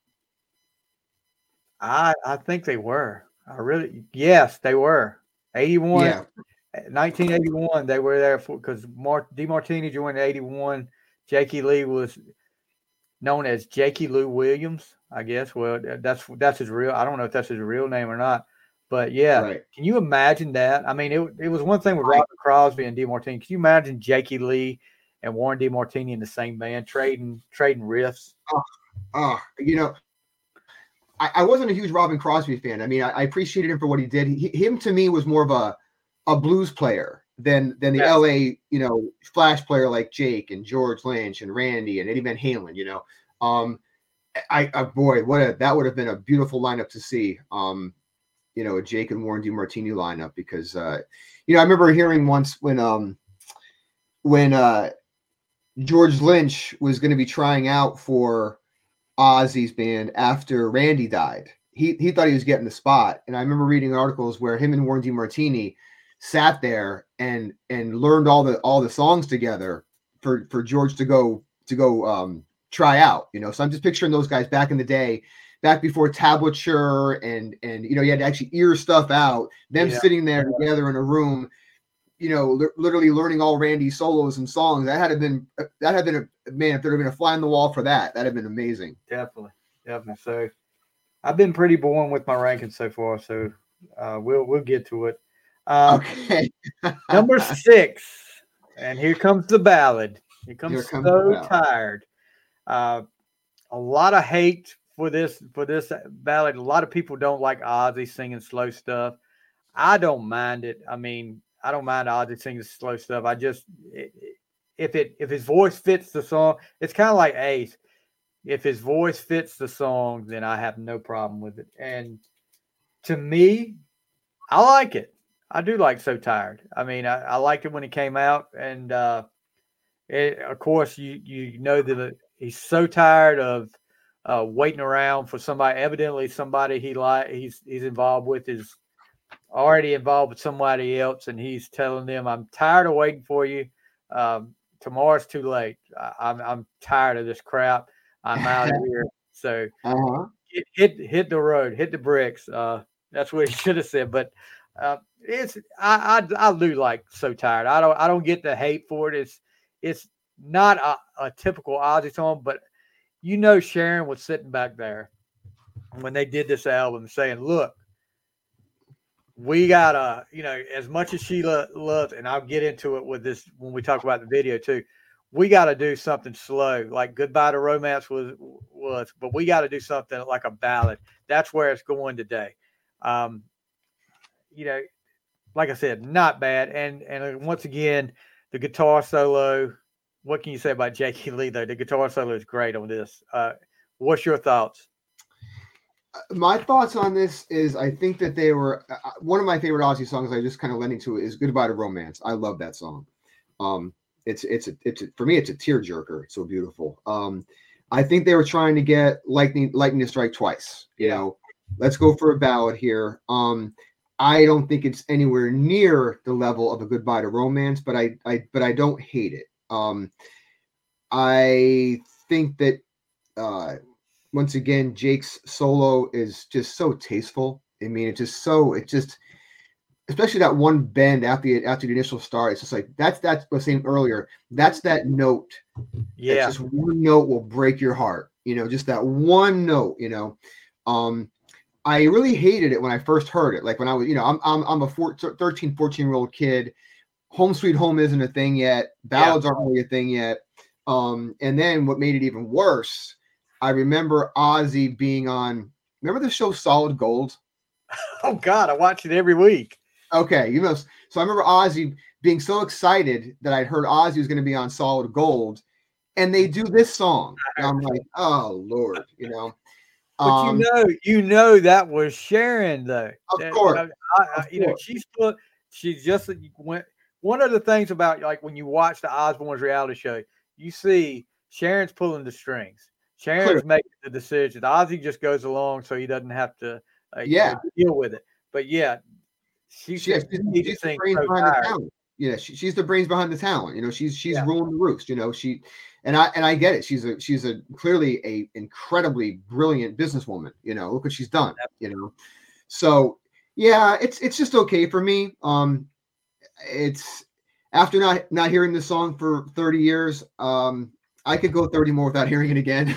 Speaker 2: I think they were. Yes, they were. 81,
Speaker 3: yeah.
Speaker 2: 1981, they were there because DeMartini joined in 81. Jakey Lee was known as Jakey Lou Williams, I guess. Well, that's his real. I don't know if that's his real name or not. But yeah, right. Can you imagine that? I mean, it was one thing with Robert Crosby and DeMartini. Can you imagine Jakey Lee and Warren DeMartini in the same band trading riffs?
Speaker 3: You know, I wasn't a huge Robin Crosby fan. I mean, I appreciated him for what he did. Him to me was more of a blues player than the LA, you know, Flash player like Jake and George Lynch and Randy and Eddie Van Halen. You know, that would have been a beautiful lineup to see. You know, a Jake and Warren DeMartini lineup, because you know, I remember hearing once when George Lynch was going to be trying out for Ozzy's band after Randy died, he thought he was getting the spot. And I remember reading articles where him and Warren DeMartini sat there and learned all the songs together for George to go try out. So I'm just picturing those guys back in the day, back before tablature and you had to actually ear stuff out, them sitting there together in a room, literally learning all Randy's solos and songs. That had been a man, if there had been a fly on the wall for that'd have been amazing.
Speaker 2: Definitely. So I've been pretty boring with my rankings so far, so we'll get to it.
Speaker 3: Okay.
Speaker 2: Number 6, and here comes the ballad. Here comes So Tired. A lot of hate for this ballad. A lot of people don't like Ozzy singing slow stuff. I don't mind it. I mean, I don't mind Ozzy singing slow stuff. I just if his voice fits the song, it's kind of like Ace. If his voice fits the song, then I have no problem with it. And to me, I like it. I do like So Tired. I mean, I liked it when it came out, and of course, you know that he's so tired of waiting around for somebody. Evidently, somebody he's involved with is already involved with somebody else, and he's telling them, "I'm tired of waiting for you. Tomorrow's too late. I'm tired of this crap. I'm out of here." So hit the road, hit the bricks. That's what he should have said. But I do like So Tired. I don't get the hate for it. It's not a typical Ozzy song, but Sharon was sitting back there when they did this album saying, "Look, we gotta, as much as she loves, and I'll get into it with this when we talk about the video too. We got to do something slow, like Goodbye to Romance was, but we got to do something like a ballad. That's where it's going today." Like I said, not bad. And once again, the guitar solo. What can you say about Jakey Lee, though? The guitar solo is great on this. What's your thoughts?
Speaker 3: My thoughts on this is I think that they were one of my favorite Ozzy songs. I just kind of lending to it is Goodbye to Romance. I love that song. It's for me, it's a tearjerker. It's so beautiful. I think they were trying to get lightning to strike twice. Let's go for a ballad here. I don't think it's anywhere near the level of a Goodbye to Romance, but I don't hate it. I think that once again, Jake's solo is just so tasteful. I mean, it's just especially that one bend after the initial start. It's just like that's what I was saying earlier. That's that note. Yeah, just one note will break your heart. Just that one note. I really hated it when I first heard it. Like when I was, I'm a 13, 14-year-old kid. Home Sweet Home isn't a thing yet. Ballads aren't really a thing yet. And then what made it even worse, I remember Ozzy being on, remember the show Solid Gold?
Speaker 2: Oh God, I watch it every week.
Speaker 3: Okay. So I remember Ozzy being so excited that I'd heard Ozzy was going to be on Solid Gold, and they do this song. And I'm like, oh Lord,
Speaker 2: But that was Sharon though.
Speaker 3: Of course.
Speaker 2: She's just went. One of the things about like when you watch the Osbournes reality show, you see Sharon's pulling the strings. Sharon's making the decisions. Ozzy just goes along so he doesn't have to deal with it. But she's the brains behind the talent.
Speaker 3: Yeah, she's the brains behind the talent. She's ruling the roost. I get it. She's a clearly a incredibly brilliant businesswoman. Look what she's done. So yeah, it's just okay for me. It's after not hearing this song for 30 years. I could go 30 more without hearing it again.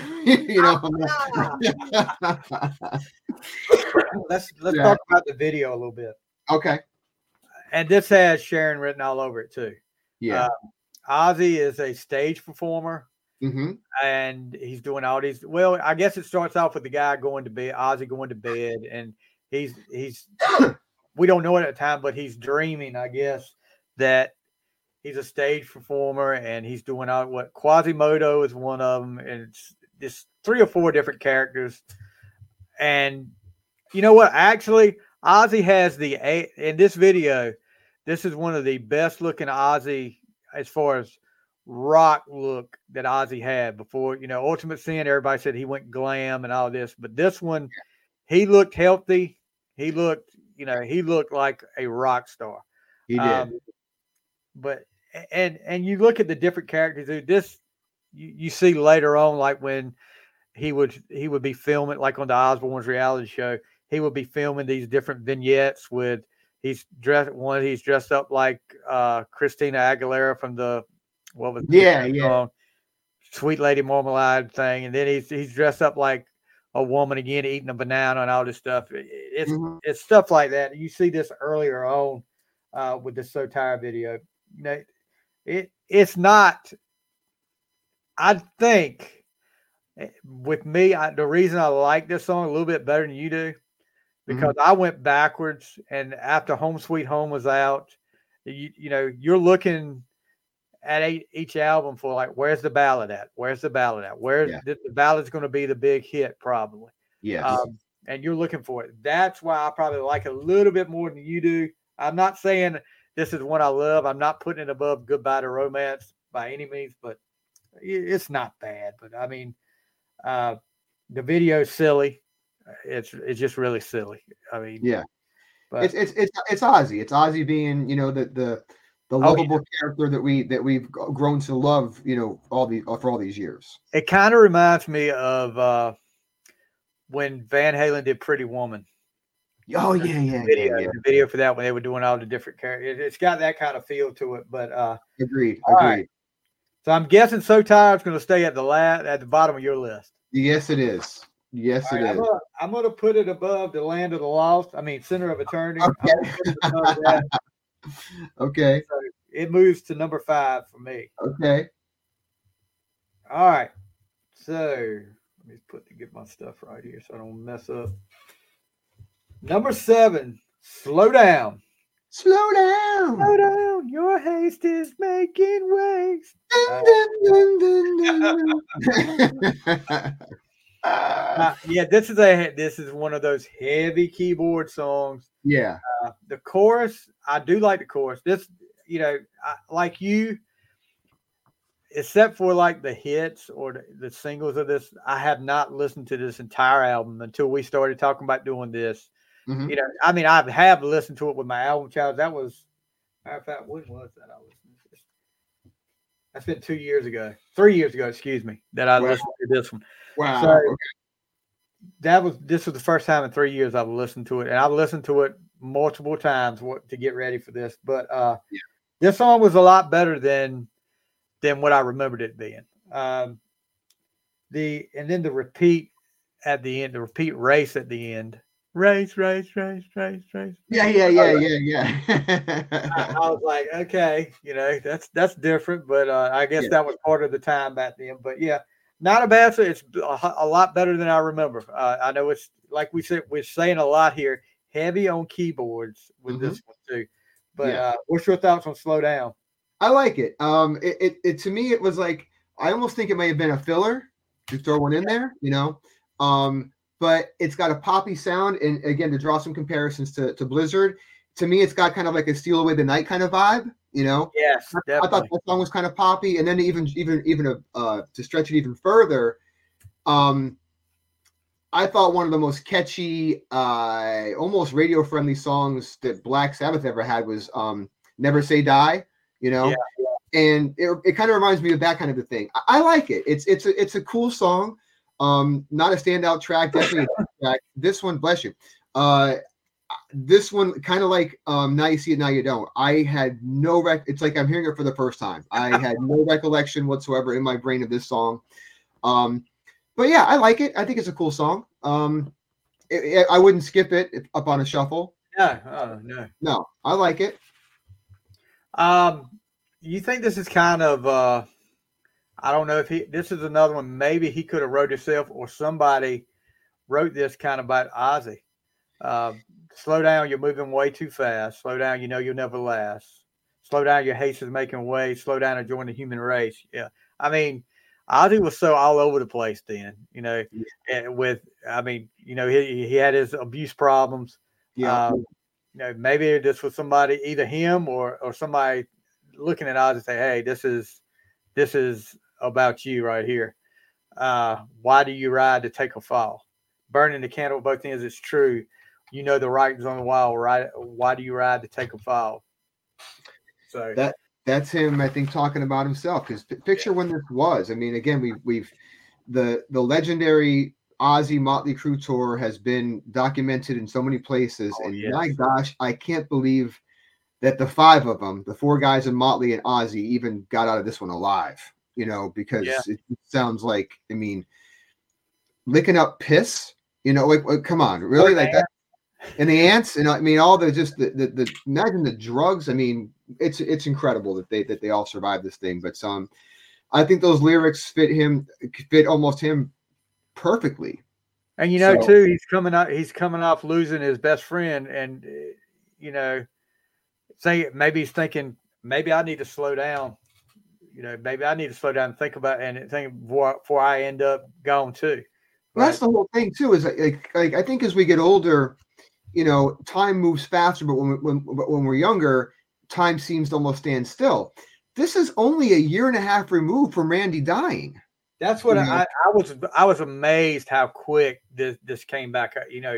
Speaker 2: Let's talk about the video a little bit.
Speaker 3: Okay.
Speaker 2: And this has Sharon written all over it too.
Speaker 3: Yeah.
Speaker 2: Ozzy is a stage performer, and he's doing all these. Well, I guess it starts off with the guy going to bed, Ozzy going to bed, and he's we don't know it at the time, but he's dreaming, I guess, that he's a stage performer and he's doing all what Quasimodo is one of them, and it's just 3 or 4 different characters. And you know what? Actually, Ozzy has in this video, this is one of the best looking Ozzy as far as rock look that Ozzy had before. Ultimate Sin, everybody said he went glam and all this, but this one, he looked healthy. He looked, he looked like a rock star.
Speaker 3: He did.
Speaker 2: But and you look at the different characters. Dude, this you see later on, like when he would be filming, like on the Osbourne's reality show, he would be filming these different vignettes with he's dressed up like Christina Aguilera from the song, Sweet Lady Marmalade thing, and then he's dressed up like a woman again, eating a banana and all this stuff. It's stuff like that. You see this earlier on with the So Tired video. It's not. I think with me, the reason I like this song a little bit better than you do, because I went backwards, and after Home Sweet Home was out, you're looking at each album for like, where's the ballad at? Where's the ballad at? The ballad's going to be the big hit probably.
Speaker 3: Yes.
Speaker 2: And you're looking for it. That's why I probably like it a little bit more than you do. I'm not saying this is one I love. I'm not putting it above Goodbye to Romance by any means, but it's not bad. But I mean, the video's silly. It's just really silly. I mean,
Speaker 3: yeah.
Speaker 2: But
Speaker 3: it's Ozzy. It's Ozzy being, the lovable character that we've grown to love, for all these years.
Speaker 2: It kind of reminds me of when Van Halen did Pretty Woman.
Speaker 3: Oh yeah.
Speaker 2: The video for that, when they were doing all the different characters. It's got that kind of feel to it. But
Speaker 3: agreed.
Speaker 2: Right. So I'm guessing So Tired's going to stay at the bottom of your list.
Speaker 3: Yes, it is. Yes, it is.
Speaker 2: I'm going to put it above The Land of the Lost. I mean, Center of Eternity.
Speaker 3: Okay.
Speaker 2: I'm gonna put it above that.
Speaker 3: Okay.
Speaker 2: So it moves to number 5 for me.
Speaker 3: Okay.
Speaker 2: All right. So let me get my stuff right here so I don't mess up. Number 7, Slow Down.
Speaker 3: Slow down.
Speaker 2: Slow down. Your haste is making waves. Yeah, this is one of those heavy keyboard songs.
Speaker 3: Yeah.
Speaker 2: The chorus, I do like the chorus. This, like you, except for like the hits or the singles of this, I have not listened to this entire album until we started talking about doing this.
Speaker 3: Mm-hmm.
Speaker 2: I mean, I have listened to it with my album child. That was, matter of fact, when was that? That's been 3 years ago, excuse me, that I listened to this one.
Speaker 3: Wow.
Speaker 2: So this was the first time in 3 years I've listened to it, and I've listened to it multiple times to get ready for this. But this song was a lot better than what I remembered it being. And then the repeat at the end, the repeat race at the end. Race.
Speaker 3: Yeah.
Speaker 2: I was like, okay, that's different, but I guess that was part of the time back then. But yeah, not a bad. It's a lot better than I remember. I know it's like we said, we're saying a lot here, heavy on keyboards with this one too. But what's your thoughts on Slow Down?
Speaker 3: I like it. It to me, it was like, I almost think it may have been a filler to throw one in there, but it's got a poppy sound. And again, to draw some comparisons to Blizzard, to me, it's got kind of like a Steal Away the Night kind of vibe,
Speaker 2: Yes, definitely.
Speaker 3: I thought that song was kind of poppy. And then even to stretch it even further, I thought one of the most catchy, almost radio friendly songs that Black Sabbath ever had was Never Say Die, and it kind of reminds me of that kind of a thing. I like it. It's a cool song. Not a standout track, definitely a track. This one, bless you. This one kind of like Now You See It, Now You Don't. I had no it's like I'm hearing it for the first time. I had no recollection whatsoever in my brain of this song. But yeah, I like it. I think it's a cool song. I wouldn't skip it up on a shuffle. No, I like it.
Speaker 2: You think this is kind of I don't know if this is another one. Maybe he could have wrote himself, or somebody wrote this kind of about Ozzy. Slow down, you're moving way too fast. Slow down, you'll never last. Slow down, your haste is making way. Slow down and join the human race. Yeah, I mean, Ozzy was so all over the place then. He had his abuse problems.
Speaker 3: Yeah.
Speaker 2: Maybe this was somebody, either him or somebody looking at Ozzy and say, hey, this is about you right here. Why do you ride to take a fall? burning the candle at both ends is true. You know the writing's on the wall, right? Why do you ride to take a fall? So
Speaker 3: that's him, I think, talking about himself. Because picture when this was. I mean, again, we've the legendary Ozzy Motley Crue tour has been documented in so many places, my gosh, I can't believe that the five of them, the four guys in Motley and Ozzy, even got out of this one alive. Because it sounds like, I mean, licking up piss. Like come on, really, like that. And the ants, and I mean, all the just the imagine the drugs. I mean, it's incredible that they all survived this thing. But I think those lyrics fit almost him perfectly.
Speaker 2: And too, he's coming off losing his best friend, and maybe he's thinking, maybe I need to slow down. Maybe I need to slow down and think about before I end up gone too.
Speaker 3: Well, that's the whole thing too. Is like I think as we get older, time moves faster, but when we're younger, time seems to almost stand still. This is only a year and a half removed from Randy dying.
Speaker 2: That's what I was amazed how quick this came back.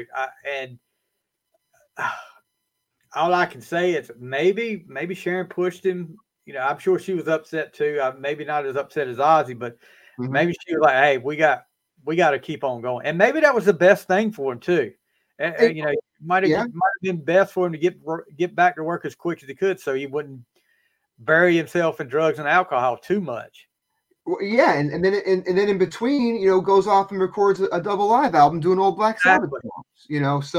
Speaker 2: All I can say is maybe Sharon pushed him. I'm sure she was upset too. Maybe not as upset as Ozzy, but maybe she was like, "Hey, we got to keep on going." And maybe that was the best thing for him too. And, might have been best for him to get back to work as quick as he could, so he wouldn't bury himself in drugs and alcohol too much.
Speaker 3: Well, yeah, and then in between, goes off and records a double live album doing old Black Sabbath songs.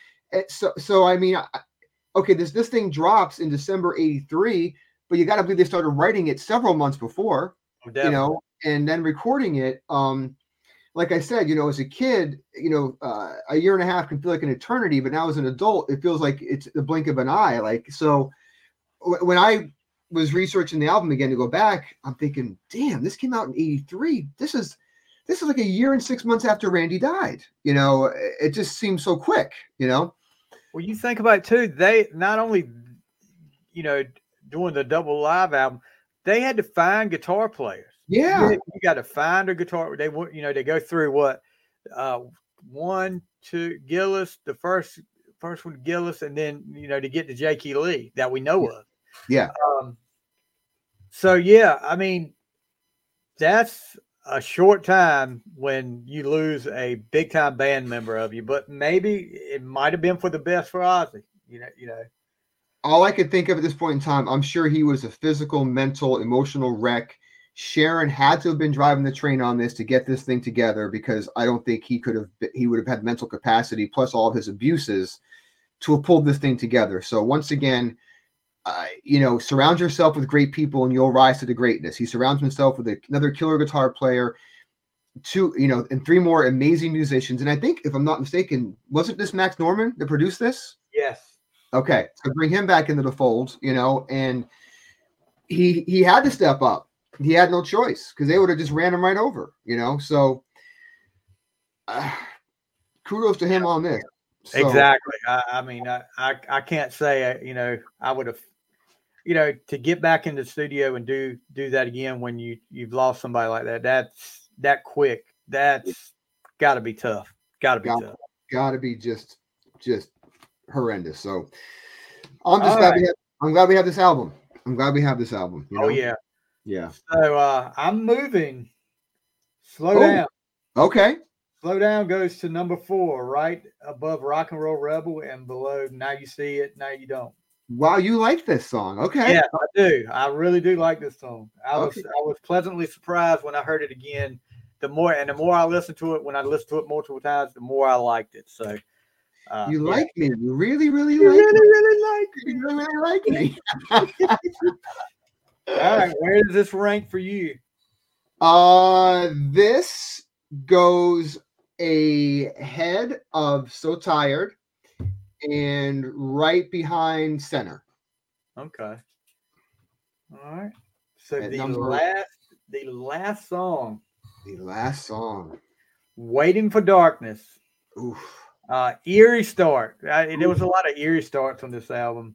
Speaker 3: So I mean, okay, this thing drops in December '83, but you got to believe they started writing it several months before, and then recording it. Like I said, as a kid, a year and a half can feel like an eternity, but now as an adult, it feels like it's the blink of an eye. Like, so when I was researching the album again to go back, I'm thinking, damn, this came out in '83. This is like a year and 6 months after Randy died. It just seems so quick, Well,
Speaker 2: you think about it too, they not only, doing the double live album, they had to find guitar players.
Speaker 3: Yeah.
Speaker 2: You got to find a guitar. They want, they go through what, 1, 2, Gillis, the first one, Gillis, and then, to get to Jakey Lee that we know of.
Speaker 3: Yeah.
Speaker 2: So, yeah, I mean, that's a short time when you lose a big time band member of you, but maybe it might have been for the best for Ozzy,
Speaker 3: All I could think of at this point in time, I'm sure he was a physical, mental, emotional wreck. Sharon had to have been driving the train on this to get this thing together, because I don't think he would have had mental capacity plus all of his abuses to have pulled this thing together. So once again, surround yourself with great people and you'll rise to the greatness. He surrounds himself with another killer guitar player, and 3 more amazing musicians. And I think, if I'm not mistaken, wasn't this Max Norman that produced this?
Speaker 2: Yes.
Speaker 3: Okay. So bring him back into the fold, and he had to step up. He had no choice, because they would have just ran him right over, So kudos to him on this. So,
Speaker 2: exactly. I mean, I can't say, I would have, to get back in the studio and do that again when you've lost somebody like that. That's that quick. That's got to be tough. Got to be tough.
Speaker 3: Got to be just horrendous. So I'm just glad I'm glad we have this album.
Speaker 2: Oh yeah.
Speaker 3: Yeah.
Speaker 2: So I'm moving. Slow down.
Speaker 3: Okay.
Speaker 2: Slow Down goes to number 4, right above Rock and Roll Rebel, and below Now You See It, Now You Don't.
Speaker 3: Wow, you like this song. Okay.
Speaker 2: Yeah, I do. I really do like this song. I was pleasantly surprised when I heard it again. The more I listened to it, when I listened to it multiple times, the more I liked it. So
Speaker 3: you like me. You really, really
Speaker 2: like
Speaker 3: me.
Speaker 2: You
Speaker 3: really like me.
Speaker 2: All right, where does this rank for you?
Speaker 3: This goes ahead of So Tired and right behind Center.
Speaker 2: Okay. All right. So the last song. Waiting for Darkness.
Speaker 3: Oof.
Speaker 2: Eerie start. There was a lot of eerie starts on this album.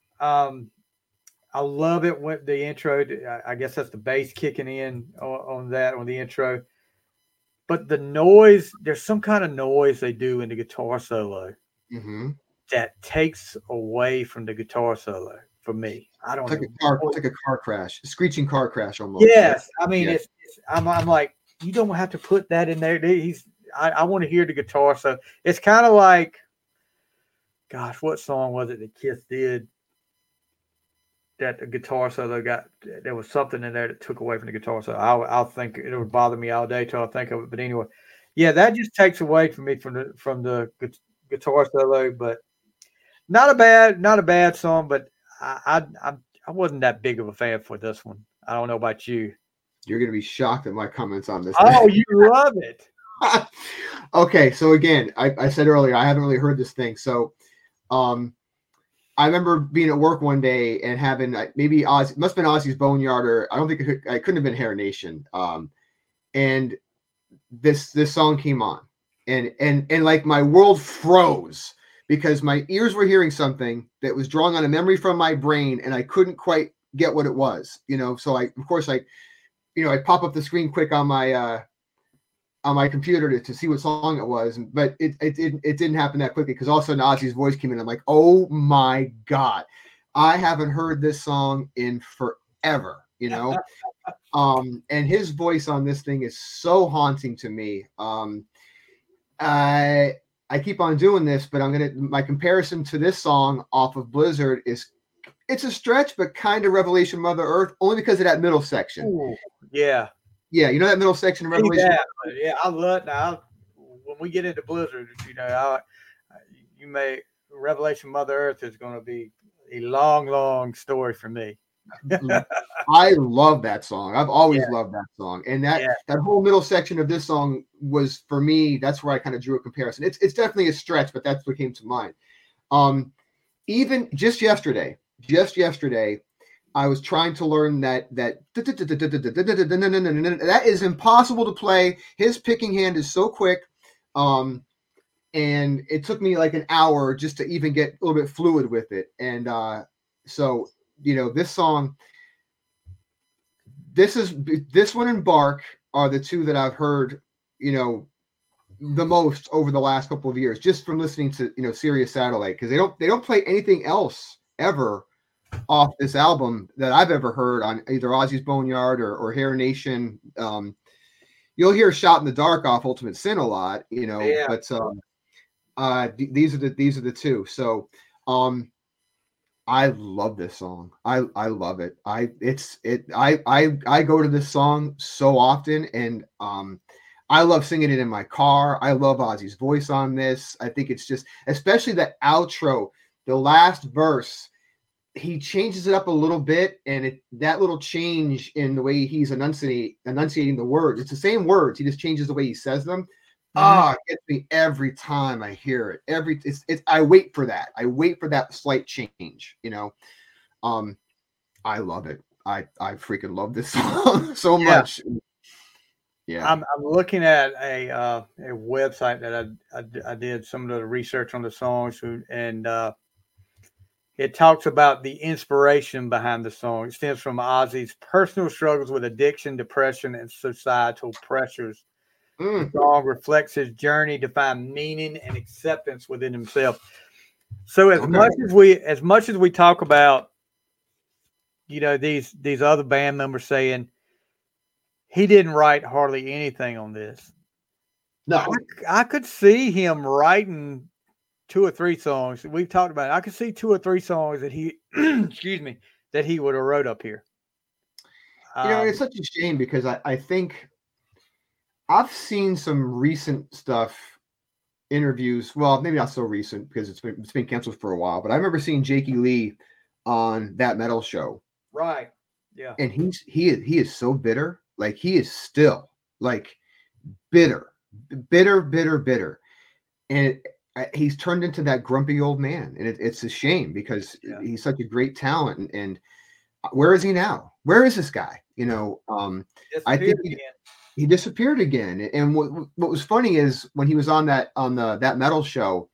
Speaker 2: I love it with the intro. I guess that's the bass kicking in on the intro. but the noise, there's some kind of noise they do in the guitar solo
Speaker 3: Mm-hmm.
Speaker 2: that takes away from the guitar solo for me. I don't know.
Speaker 3: It's like a car crash, a screeching car crash almost.
Speaker 2: Yes, I mean,
Speaker 3: Yeah.
Speaker 2: I'm like, you don't have to put that in there. I want to hear the guitar, so it's kind of like, gosh, what song was it that Kiss did? That the guitar solo there was something in there that took away from the guitar solo. I'll think it would bother me all day till I think of it. But anyway, yeah, that just takes away from me from the guitar solo. But not a bad song. But I wasn't that big of a fan for this one. I don't know about you.
Speaker 3: You're gonna be shocked at my comments on this.
Speaker 2: Oh, you love it.
Speaker 3: Okay, so again, I said earlier I haven't really heard this thing. So, I remember being at work one day and having maybe Ozzy, must have been Ozzy's Boneyard, or I don't think it couldn't have been Hair Nation. And this song came on, and like my world froze because my ears were hearing something that was drawing on a memory from my brain, and I couldn't quite get what it was. So I pop up the screen quick on my computer to see what song it was, but it didn't happen that quickly because all of a sudden Ozzy's voice came in. I'm like, oh my God, I haven't heard this song in forever, and his voice on this thing is so haunting to me. I keep on doing this, but my comparison to this song off of Blizzard it's a stretch, but kind of Revelation Mother Earth, only because of that middle section.
Speaker 2: Ooh, yeah.
Speaker 3: Yeah, that middle section of Revelation.
Speaker 2: Yeah, I love now. When we get into Blizzard, Revelation Mother Earth is going to be a long, long story for me.
Speaker 3: I love that song. I've always loved that song, and that whole middle section of this song was for me. That's where I kind of drew a comparison. It's definitely a stretch, but that's what came to mind. Even just yesterday. I was trying to learn that is impossible to play. His picking hand is so quick. And it took me like an hour just to even get a little bit fluid with it. And so, this song, this one and Bark are the two that I've heard, the most over the last couple of years, just from listening to, Sirius Satellite, because they don't play anything else ever off this album that I've ever heard on either Ozzy's Boneyard or Hair Nation. You'll hear Shot in the Dark off Ultimate Sin a lot, but these are the two. So I love this song. I love it. I go to this song so often, and I love singing it in my car. I love Ozzy's voice on this. I think it's just, especially that outro, the last verse, he changes it up a little bit, and that little change in the way he's enunciating the words. It's the same words. He just changes the way he says them. It gets me every time I hear it. I wait for that. I wait for that slight change. I love it. I freaking love this song so much. Yeah,
Speaker 2: I'm looking at a website that I did some of the research on the songs, and it talks about the inspiration behind the song. It stems from Ozzy's personal struggles with addiction, depression, and societal pressures. The song reflects his journey to find meaning and acceptance within himself. So as much as we talk about, these other band members saying he didn't write hardly anything on this.
Speaker 3: No,
Speaker 2: I could see him writing 2 or 3 songs. We've talked about it. I could see 2 or 3 songs that he, that he would have wrote up here.
Speaker 3: It's such a shame because I think I've seen some recent stuff, interviews. Well, maybe not so recent because it's been canceled for a while. But I remember seeing Jakey Lee on That Metal Show.
Speaker 2: Right. Yeah.
Speaker 3: And he is so bitter. Like he is still like bitter. And he's turned into that grumpy old man, and it's a shame because he's such a great talent. And where is he now? Where is this guy? I think he disappeared again. And what was funny is when he was on That Metal Show,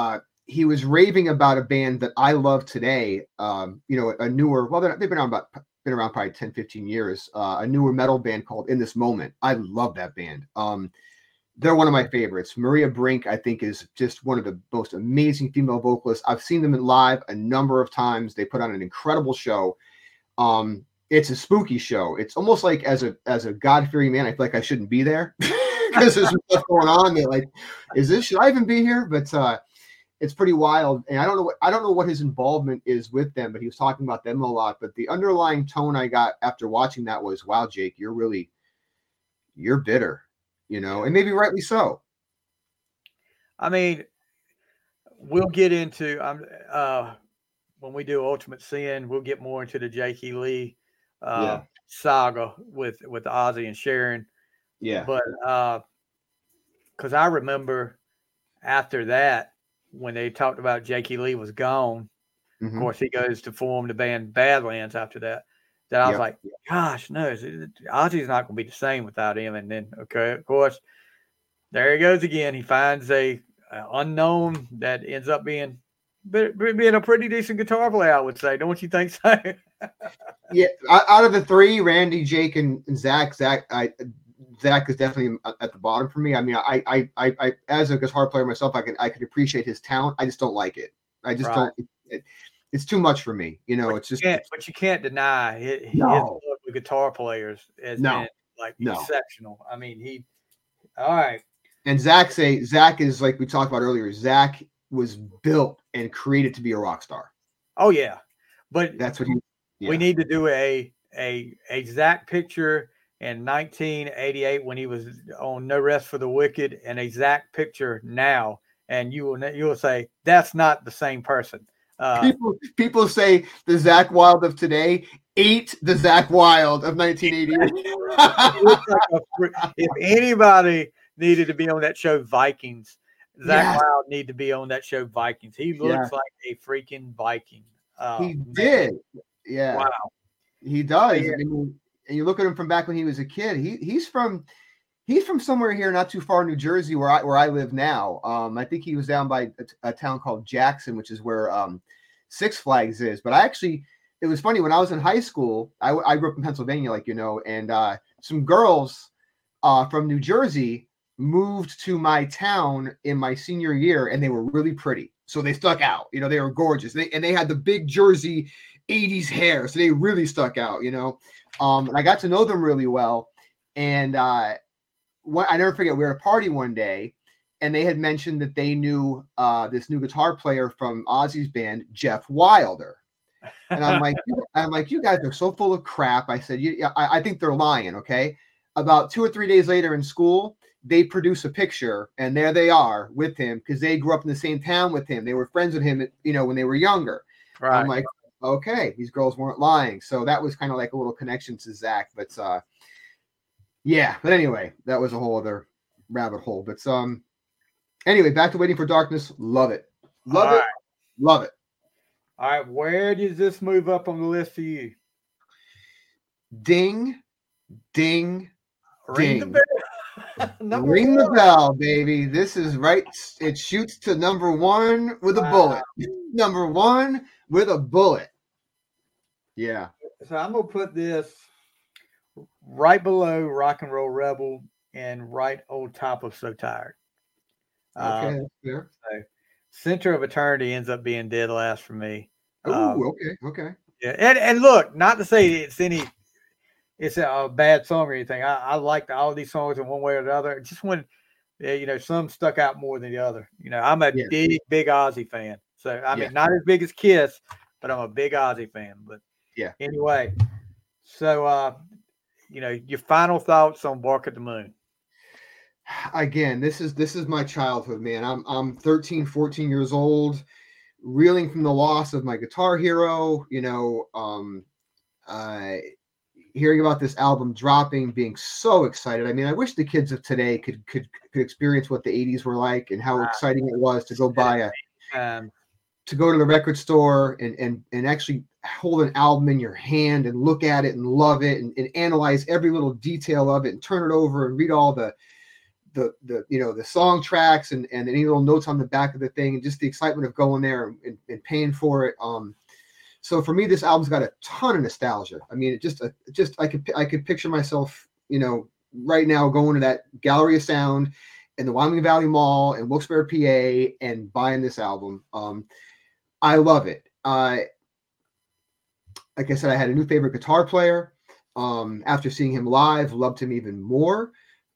Speaker 3: he was raving about a band that I love today. A newer. Well, they've been on about been around probably 10, 15 years, a newer metal band called In This Moment. I love that band. They're one of my favorites. Maria Brink, I think, is just one of the most amazing female vocalists. I've seen them in live a number of times. They put on an incredible show. It's a spooky show. It's almost like as a God-fearing man, I feel like I shouldn't be there because there's stuff going on. They're like, should I even be here? But it's pretty wild. And I don't know what his involvement is with them, but he was talking about them a lot. But the underlying tone I got after watching that was, wow, Jake, you're bitter. And maybe rightly so.
Speaker 2: I mean, we'll get into when we do Ultimate Sin, we'll get more into the Jakey Lee saga with Ozzy and Sharon.
Speaker 3: Yeah.
Speaker 2: But because I remember after that, when they talked about Jakey Lee was gone, of course he goes to form the band Badlands after that. That I was like, gosh, no, Ozzy's not going to be the same without him. And then, okay, of course, there he goes again. He finds a unknown that ends up being a pretty decent guitar player, I would say. Don't you think so?
Speaker 3: Yeah, out of the three, Randy, Jake, and Zach is definitely at the bottom for me. I mean, I as a guitar player myself, I could appreciate his talent. I just don't like it. I just don't. It's too much for me. It's just.
Speaker 2: But you can't deny his love with guitar players has been exceptional. I mean, all right.
Speaker 3: And Zach is, like we talked about earlier. Zach was built and created to be a rock star.
Speaker 2: Oh yeah, but
Speaker 3: that's what
Speaker 2: we need to do a Zach picture in 1988 when he was on No Rest for the Wicked, and a Zach picture now, and you will say that's not the same person.
Speaker 3: People say the Zach Wild of today ate the Zach Wild of 1988.
Speaker 2: If anybody needed to be on that show, Vikings, Zach Wild need to be on that show, Vikings. He looks like a freaking Viking.
Speaker 3: He did. Yeah.
Speaker 2: Wow.
Speaker 3: He does. Yeah. I mean, and you look at him from back when he was a kid. He's from somewhere here, not too far, New Jersey, where I live now. I think he was down by a town called Jackson, which is where Six Flags is. But it was funny when I was in high school. I grew up in Pennsylvania, and some girls from New Jersey moved to my town in my senior year, and they were really pretty, so they stuck out. They were gorgeous. They had the big Jersey 80s hair, so they really stuck out. And I got to know them really well, and I never forget, we were at a party one day, and they had mentioned that they knew this new guitar player from Ozzy's band, Jeff Wilder. And I'm like, you guys are so full of crap. I said, I think they're lying. Okay. About 2 or 3 days later in school, they produce a picture, and there they are with him because they grew up in the same town with him. They were friends with him, when they were younger. Right. I'm like, okay, these girls weren't lying. So that was kind of like a little connection to Zach. But yeah. But anyway, that was a whole other rabbit hole. But anyway, back to Waiting for Darkness. Love it. Love it.
Speaker 2: All right. Where does this move up on the list for you?
Speaker 3: Ding, ding,
Speaker 2: ring
Speaker 3: ding.
Speaker 2: The bell.
Speaker 3: Ring the bell, baby. This is right. It shoots to number one with a bullet. Number one with a bullet. Yeah.
Speaker 2: So I'm going to put this right below Rock and Roll Rebel and right on top of So Tired.
Speaker 3: Okay, that's fair.
Speaker 2: So Center of Eternity ends up being dead last for me.
Speaker 3: Oh, okay.
Speaker 2: Yeah, and look, not to say it's a bad song or anything. I liked all these songs in one way or the other. Just when, some stuck out more than the other. I'm a big Ozzy fan. So, I mean, not as big as Kiss, but I'm a big Ozzy fan. But anyway, so, your final thoughts on Bark at the Moon.
Speaker 3: Again, this is my childhood, man. I'm 13, 14 years old, reeling from the loss of my guitar hero, hearing about this album dropping, being so excited. I mean, I wish the kids of today could experience what the 80s were like and how exciting it was to go buy to go to the record store and actually hold an album in your hand and look at it and love it and analyze every little detail of it and turn it over and read all the song tracks and any little notes on the back of the thing, and just the excitement of going there and paying for it. So for me, this album's got a ton of nostalgia. I mean, I could picture myself, right now going to that Gallery of Sound in the Wyoming Valley Mall in Wilkes-Barre, PA, and buying this album. I love it. Like I said, I had a new favorite guitar player. After seeing him live, loved him even more.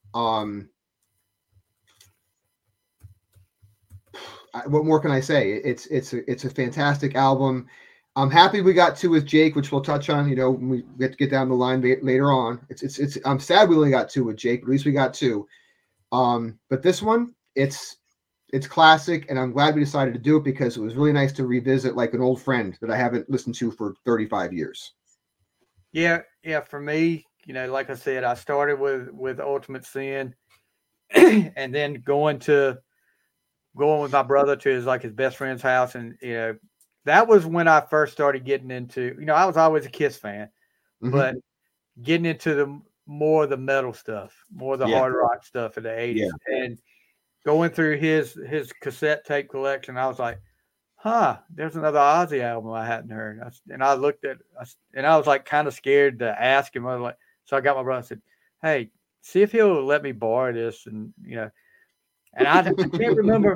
Speaker 3: What more can I say? It's a fantastic album. I'm happy we got 2 with Jake, which we'll touch on, when we get down the line later on. I'm sad we only got 2 with Jake, but at least we got 2. But this one, it's classic, and I'm glad we decided to do it because it was really nice to revisit like an old friend that I haven't listened to for 35 years.
Speaker 2: Yeah. For me, like I said, I started with Ultimate Sin, and then going with my brother to his best friend's house, and that was when I first started getting into. I was always a Kiss fan, but getting into the metal stuff, more the hard rock stuff of the 80s, and going through his cassette tape collection, I was like, there's another Ozzy album I hadn't heard. I looked at, and I was like kind of scared to ask him. I was like, so I got my brother and said, hey, see if he'll let me borrow this. And, and I can't remember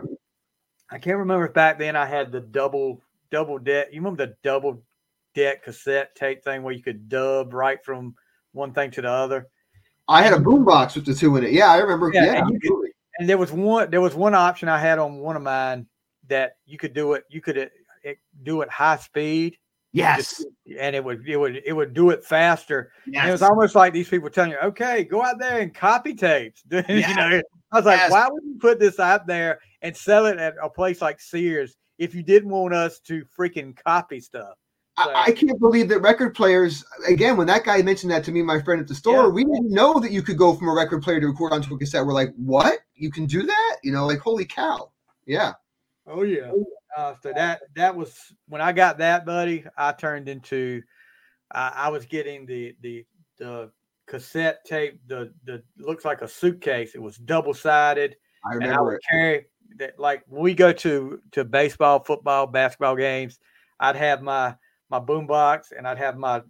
Speaker 2: if back then I had the double deck. You remember the double deck cassette tape thing where you could dub right from one thing to the other?
Speaker 3: I had a boombox with the 2 in it. Yeah, I remember. Yeah,
Speaker 2: absolutely. And there was one option I had on one of mine that you could do it. You could do it high speed.
Speaker 3: Yes.
Speaker 2: And it would do it faster. Yes. And it was almost like these people telling you, okay, go out there and copy tapes. I was like, why would you put this out there and sell it at a place like Sears if you didn't want us to freaking copy stuff? So,
Speaker 3: I can't believe that record players, again, when that guy mentioned that to me, my friend at the store, we didn't know that you could go from a record player to record onto a cassette. We're like, what? You can do that? Like, holy cow. Yeah.
Speaker 2: Oh, yeah. So that was when I got that, buddy. I turned into I was getting the cassette tape, the looks like a suitcase. It was double-sided.
Speaker 3: I remember.
Speaker 2: And I would carry that, like when we go to baseball, football, basketball games, I'd have my boombox, and I'd have my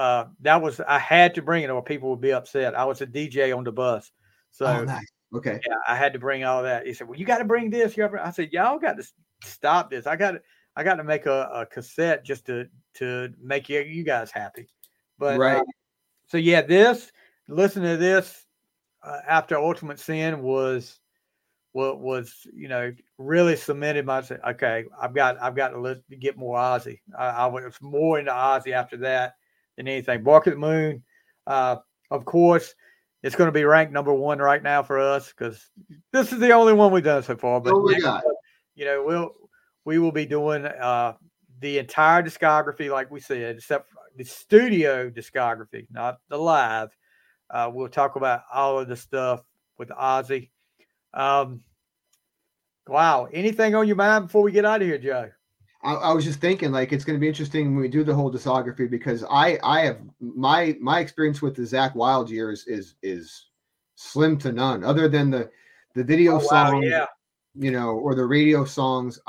Speaker 2: I had to bring it or people would be upset. I was a DJ on the bus. So
Speaker 3: nice. Okay.
Speaker 2: Yeah, I had to bring all that. He said, well, you got to bring this. I said, y'all got to stop this. I got to make a cassette just to make you guys happy. But
Speaker 3: right.
Speaker 2: So yeah, listening to this after Ultimate Sin was really cemented my. Okay, I've got to get more Ozzy. I was more into Ozzy after that than anything. Bark at the Moon, of course. It's going to be ranked number 1 right now for us because this is the only one we've done so far. But we will be doing the entire discography, like we said, except for the studio discography, not the live. We'll talk about all of the stuff with Ozzy. Wow. Anything on your mind before we get out of here, Joe?
Speaker 3: I was just thinking, like, it's going to be interesting when we do the whole discography because I have my experience with the Zakk Wylde years is slim to none, other than the video songs, or the radio songs.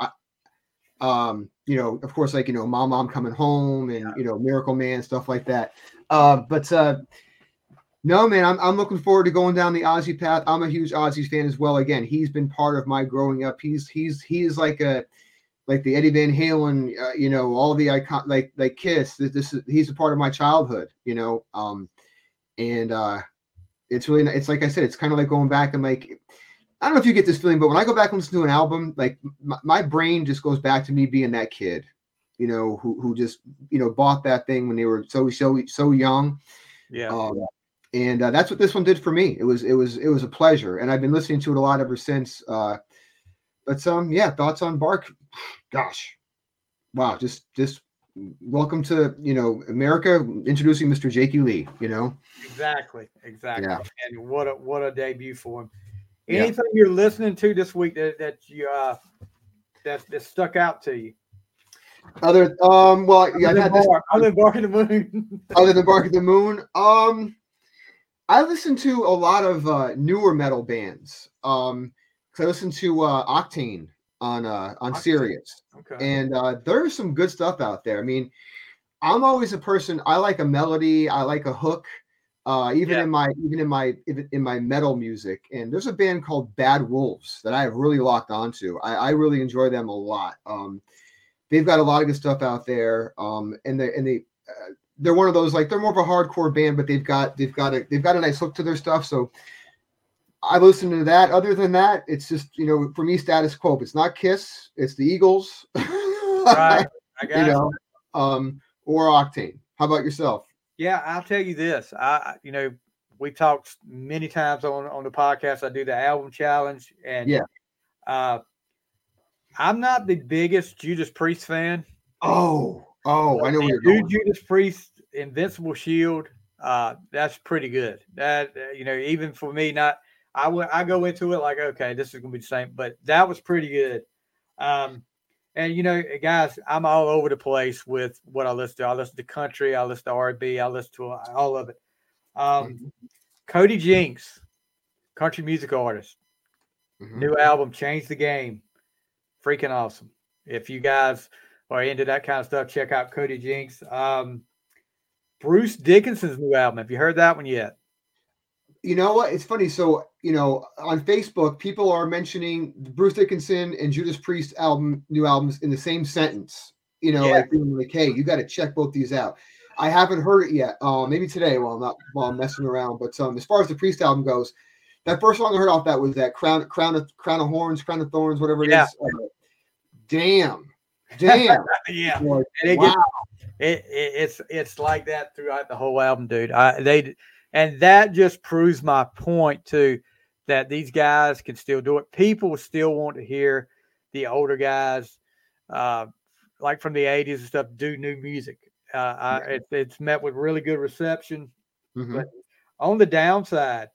Speaker 3: Of course, like Mom, I'm Coming Home, and Miracle Man, stuff like that. But no, man, I'm looking forward to going down the Ozzy path. I'm a huge Ozzy fan as well. Again, he's been part of my growing up. He's like the Eddie Van Halen, all the icon, like Kiss. He's a part of my childhood, and it's really, it's like I said, it's kind of like going back and like, I don't know if you get this feeling, but when I go back and listen to an album, like my brain just goes back to me being that kid, who just bought that thing when they were so young.
Speaker 2: Yeah.
Speaker 3: And that's what this one did for me. It was a pleasure, and I've been listening to it a lot ever since. But thoughts on Bark? Gosh, wow! Just welcome to America, introducing Mr. Jakey Lee.
Speaker 2: Exactly.
Speaker 3: Yeah.
Speaker 2: And what a debut for him. Anything you're listening to this week that you that stuck out to you?
Speaker 3: Other than Bark
Speaker 2: at the Moon.
Speaker 3: Other than Bark at the Moon, I listen to a lot of newer metal bands. I listened to Octane on Sirius.
Speaker 2: Okay.
Speaker 3: And there's some good stuff out there. I mean, I'm always a person. I like a melody. I like a hook. Even in my metal music. And there's a band called Bad Wolves that I have really locked onto. I really enjoy them a lot. They've got a lot of good stuff out there. And they're one of those, like, they're more of a hardcore band, but they've got a nice hook to their stuff. So I listen to that. Other than that, it's just, for me, status quo. If it's not Kiss, it's the Eagles.
Speaker 2: Right. I got
Speaker 3: or Octane. How about yourself?
Speaker 2: Yeah, I'll tell you this. We talked many times on the podcast. I do the album challenge, and I'm not the biggest Judas Priest fan.
Speaker 3: Oh, I know where you're going.
Speaker 2: Judas Priest, Invincible Shield. That's pretty good. That even for me, I go into it like, okay, this is gonna be the same, but that was pretty good. And guys, I'm all over the place with what I listen to. I listen to country, I listen to R&B, I listen to all of it. Cody Jinks, country music artist, new album, Change the Game, freaking awesome. If you guys are into that kind of stuff, check out Cody Jinks. Bruce Dickinson's new album. Have you heard that one yet?
Speaker 3: You know what? It's funny. So, on Facebook, people are mentioning Bruce Dickinson and Judas Priest new albums in the same sentence, like being like, hey, you got to check both these out. I haven't heard it yet. Maybe today while I'm messing around. But as far as the Priest album goes, that first song I heard off that was that Crown of Thorns, whatever it is. Damn.
Speaker 2: Yeah.
Speaker 3: Like,
Speaker 2: wow. It's like that throughout the whole album, dude. And that just proves my point too, that these guys can still do it. People still want to hear the older guys, like from the 80s and stuff, do new music. It's met with really good reception. But on the downside,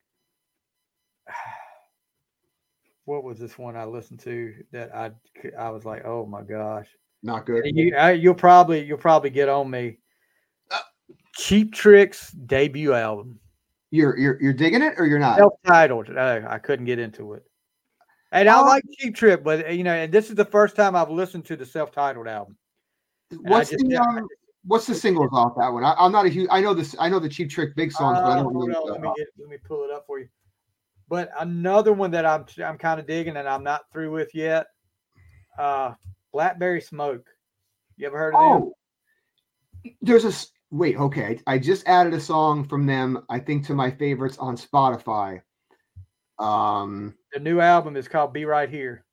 Speaker 2: what was this one I listened to that I was like, oh my gosh,
Speaker 3: not good.
Speaker 2: You'll probably get on me. Cheap Trick's debut album.
Speaker 3: You're digging it or you're not?
Speaker 2: Self-titled. I couldn't get into it. And I like Cheap Trick, but and this is the first time I've listened to the self-titled album.
Speaker 3: What's the singles off that one? I'm not a huge. I know the Cheap Trick big songs, but I don't know.
Speaker 2: Let me pull it up for you. But another one that I'm kind of digging and I'm not through with yet. Blackberry Smoke. You ever heard of them?
Speaker 3: There's wait, okay. I just added a song from them, I think, to my favorites on Spotify.
Speaker 2: The new album is called Be Right Here.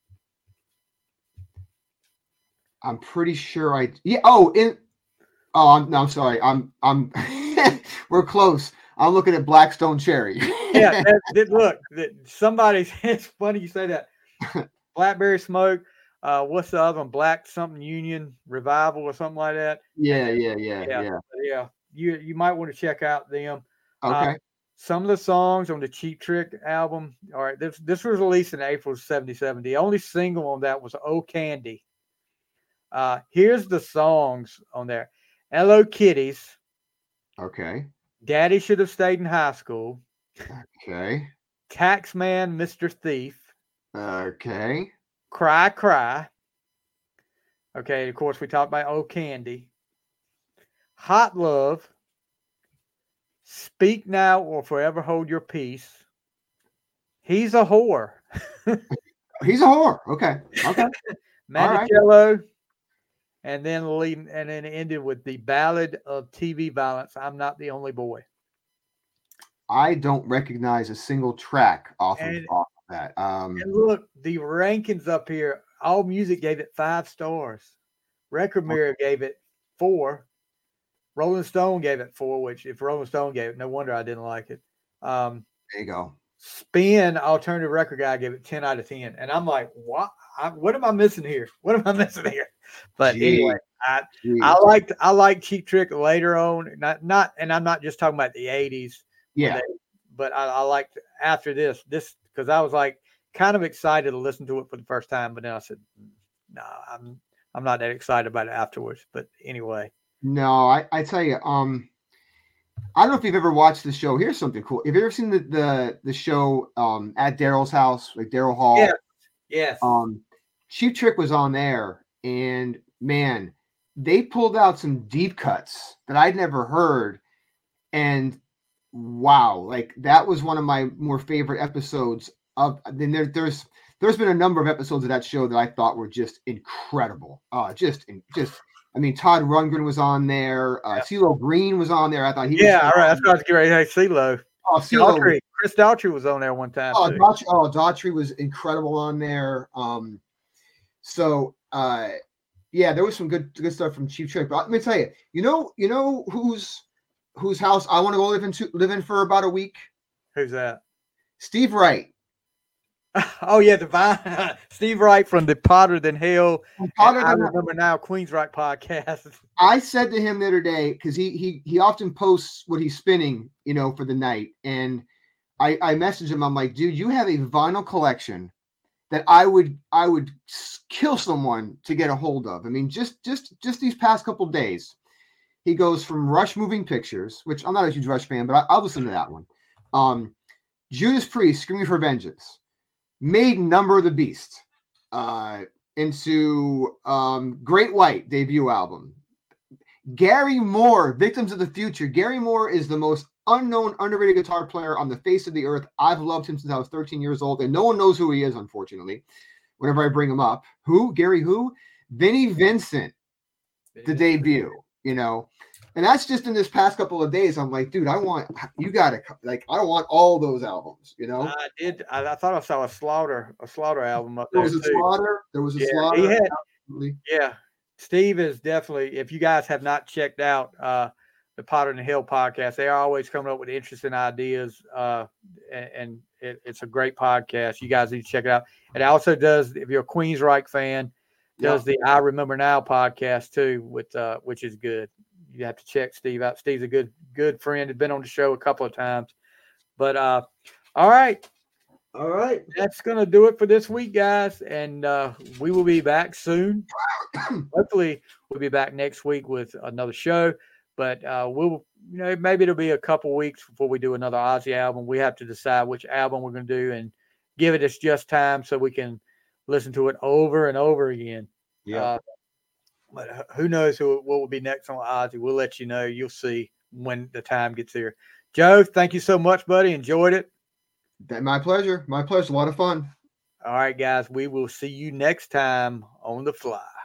Speaker 3: I'm pretty sure I'm sorry. I'm we're close. I'm looking at Blackstone Cherry.
Speaker 2: Yeah, somebody, it's funny you say that. Blackberry Smoke. What's the other one? Black something Union Revival or something like that.
Speaker 3: Yeah.
Speaker 2: You might want to check out them.
Speaker 3: Okay.
Speaker 2: Some of the songs on the Cheap Trick album. All right, this was released in April of '77. The only single on that was "Oh Candy." Here's the songs on there: "Hello Kitties."
Speaker 3: Okay.
Speaker 2: "Daddy Should Have Stayed in High School."
Speaker 3: Okay.
Speaker 2: "Taxman, Mr. Thief."
Speaker 3: Okay.
Speaker 2: "Cry, Cry." Okay, of course, we talked about "Oh Candy." "Hot Love." "Speak Now or Forever Hold Your Peace." "He's a Whore."
Speaker 3: He's a whore. Okay.
Speaker 2: Manicello. Right. And then it ended with the Ballad of TV Violence. I'm Not the Only Boy.
Speaker 3: I don't recognize a single track off of that.
Speaker 2: And look, the rankings up here. All Music gave it 5 stars. Record Mirror gave it 4. Rolling Stone gave it 4. Which, if Rolling Stone gave it, no wonder I didn't like it.
Speaker 3: There you go.
Speaker 2: Spin, Alternative Record Guy, gave it 10 out of 10, and I'm like, what? What am I missing here? But anyway, I like Cheap Trick later on. Not, and I'm not just talking about the 80s.
Speaker 3: Yeah.
Speaker 2: But I liked after this because I was like kind of excited to listen to it for the first time, but then I said, no, I'm not that excited about it afterwards. But anyway.
Speaker 3: No, I tell you, I don't know if you've ever watched the show. Here's something cool. Have you ever seen the show at Daryl's house, like Daryl Hall?
Speaker 2: Yeah. Yes.
Speaker 3: Cheap Trick was on there, and man, they pulled out some deep cuts that I'd never heard. And wow, like that was one of my more favorite episodes of. Then there's been a number of episodes of that show that I thought were just incredible. Just. I mean, Todd Rundgren was on there. CeeLo Green was on there. I thought he was.
Speaker 2: Yeah, all right. That's what I was getting ready to say. CeeLo.
Speaker 3: Oh, CeeLo.
Speaker 2: Chris Daughtry was on there one time.
Speaker 3: Daughtry was incredible on there. Yeah, there was some good stuff from Cheap Trick. But let me tell you, you know whose house I want to go live in for about a week?
Speaker 2: Who's that?
Speaker 3: Steve Wright.
Speaker 2: Oh yeah, Steve Wright from the Potter Than Hell. I Remember Now Queensryche podcast.
Speaker 3: I said to him the other day, because he often posts what he's spinning, for the night, and I messaged him. I'm like, dude, you have a vinyl collection that I would kill someone to get a hold of. I mean, just these past couple of days, he goes from Rush Moving Pictures, which I'm not a huge Rush fan, but I'll listen to that one. Judas Priest, Screaming for Vengeance. Maiden, Number of the Beast, into Great White debut album. Gary Moore, Victims of the Future. Gary Moore is the most unknown, underrated guitar player on the face of the earth. I've loved him since I was 13 years old, and no one knows who he is, unfortunately, whenever I bring him up. Who? Gary who? Vinnie Vincent, the debut, And that's just in this past couple of days. I'm like, dude, I want all those albums,
Speaker 2: I thought I saw a Slaughter album up
Speaker 3: there.
Speaker 2: There
Speaker 3: was a Slaughter.
Speaker 2: Yeah. Steve is definitely, if you guys have not checked out the Potter Than Hell podcast, they are always coming up with interesting ideas. And it's a great podcast. You guys need to check it out. It also does, if you're a Queensryche fan, does the I Remember Now podcast too, which is good. You have to check Steve out. Steve's a good friend. He's been on the show a couple of times. But all right. That's going to do it for this week, guys. And we will be back soon. Hopefully, we'll be back next week with another show. But we'll, maybe it'll be a couple weeks before we do another Ozzy album. We have to decide which album we're going to do and give it its just time so we can listen to it over and over again.
Speaker 3: Yeah.
Speaker 2: But who knows what will be next on Ozzy. We'll let you know. You'll see when the time gets here. Joe, thank you so much, buddy. Enjoyed it.
Speaker 3: My pleasure. A lot of fun.
Speaker 2: All right, guys. We will see you next time on The Fly.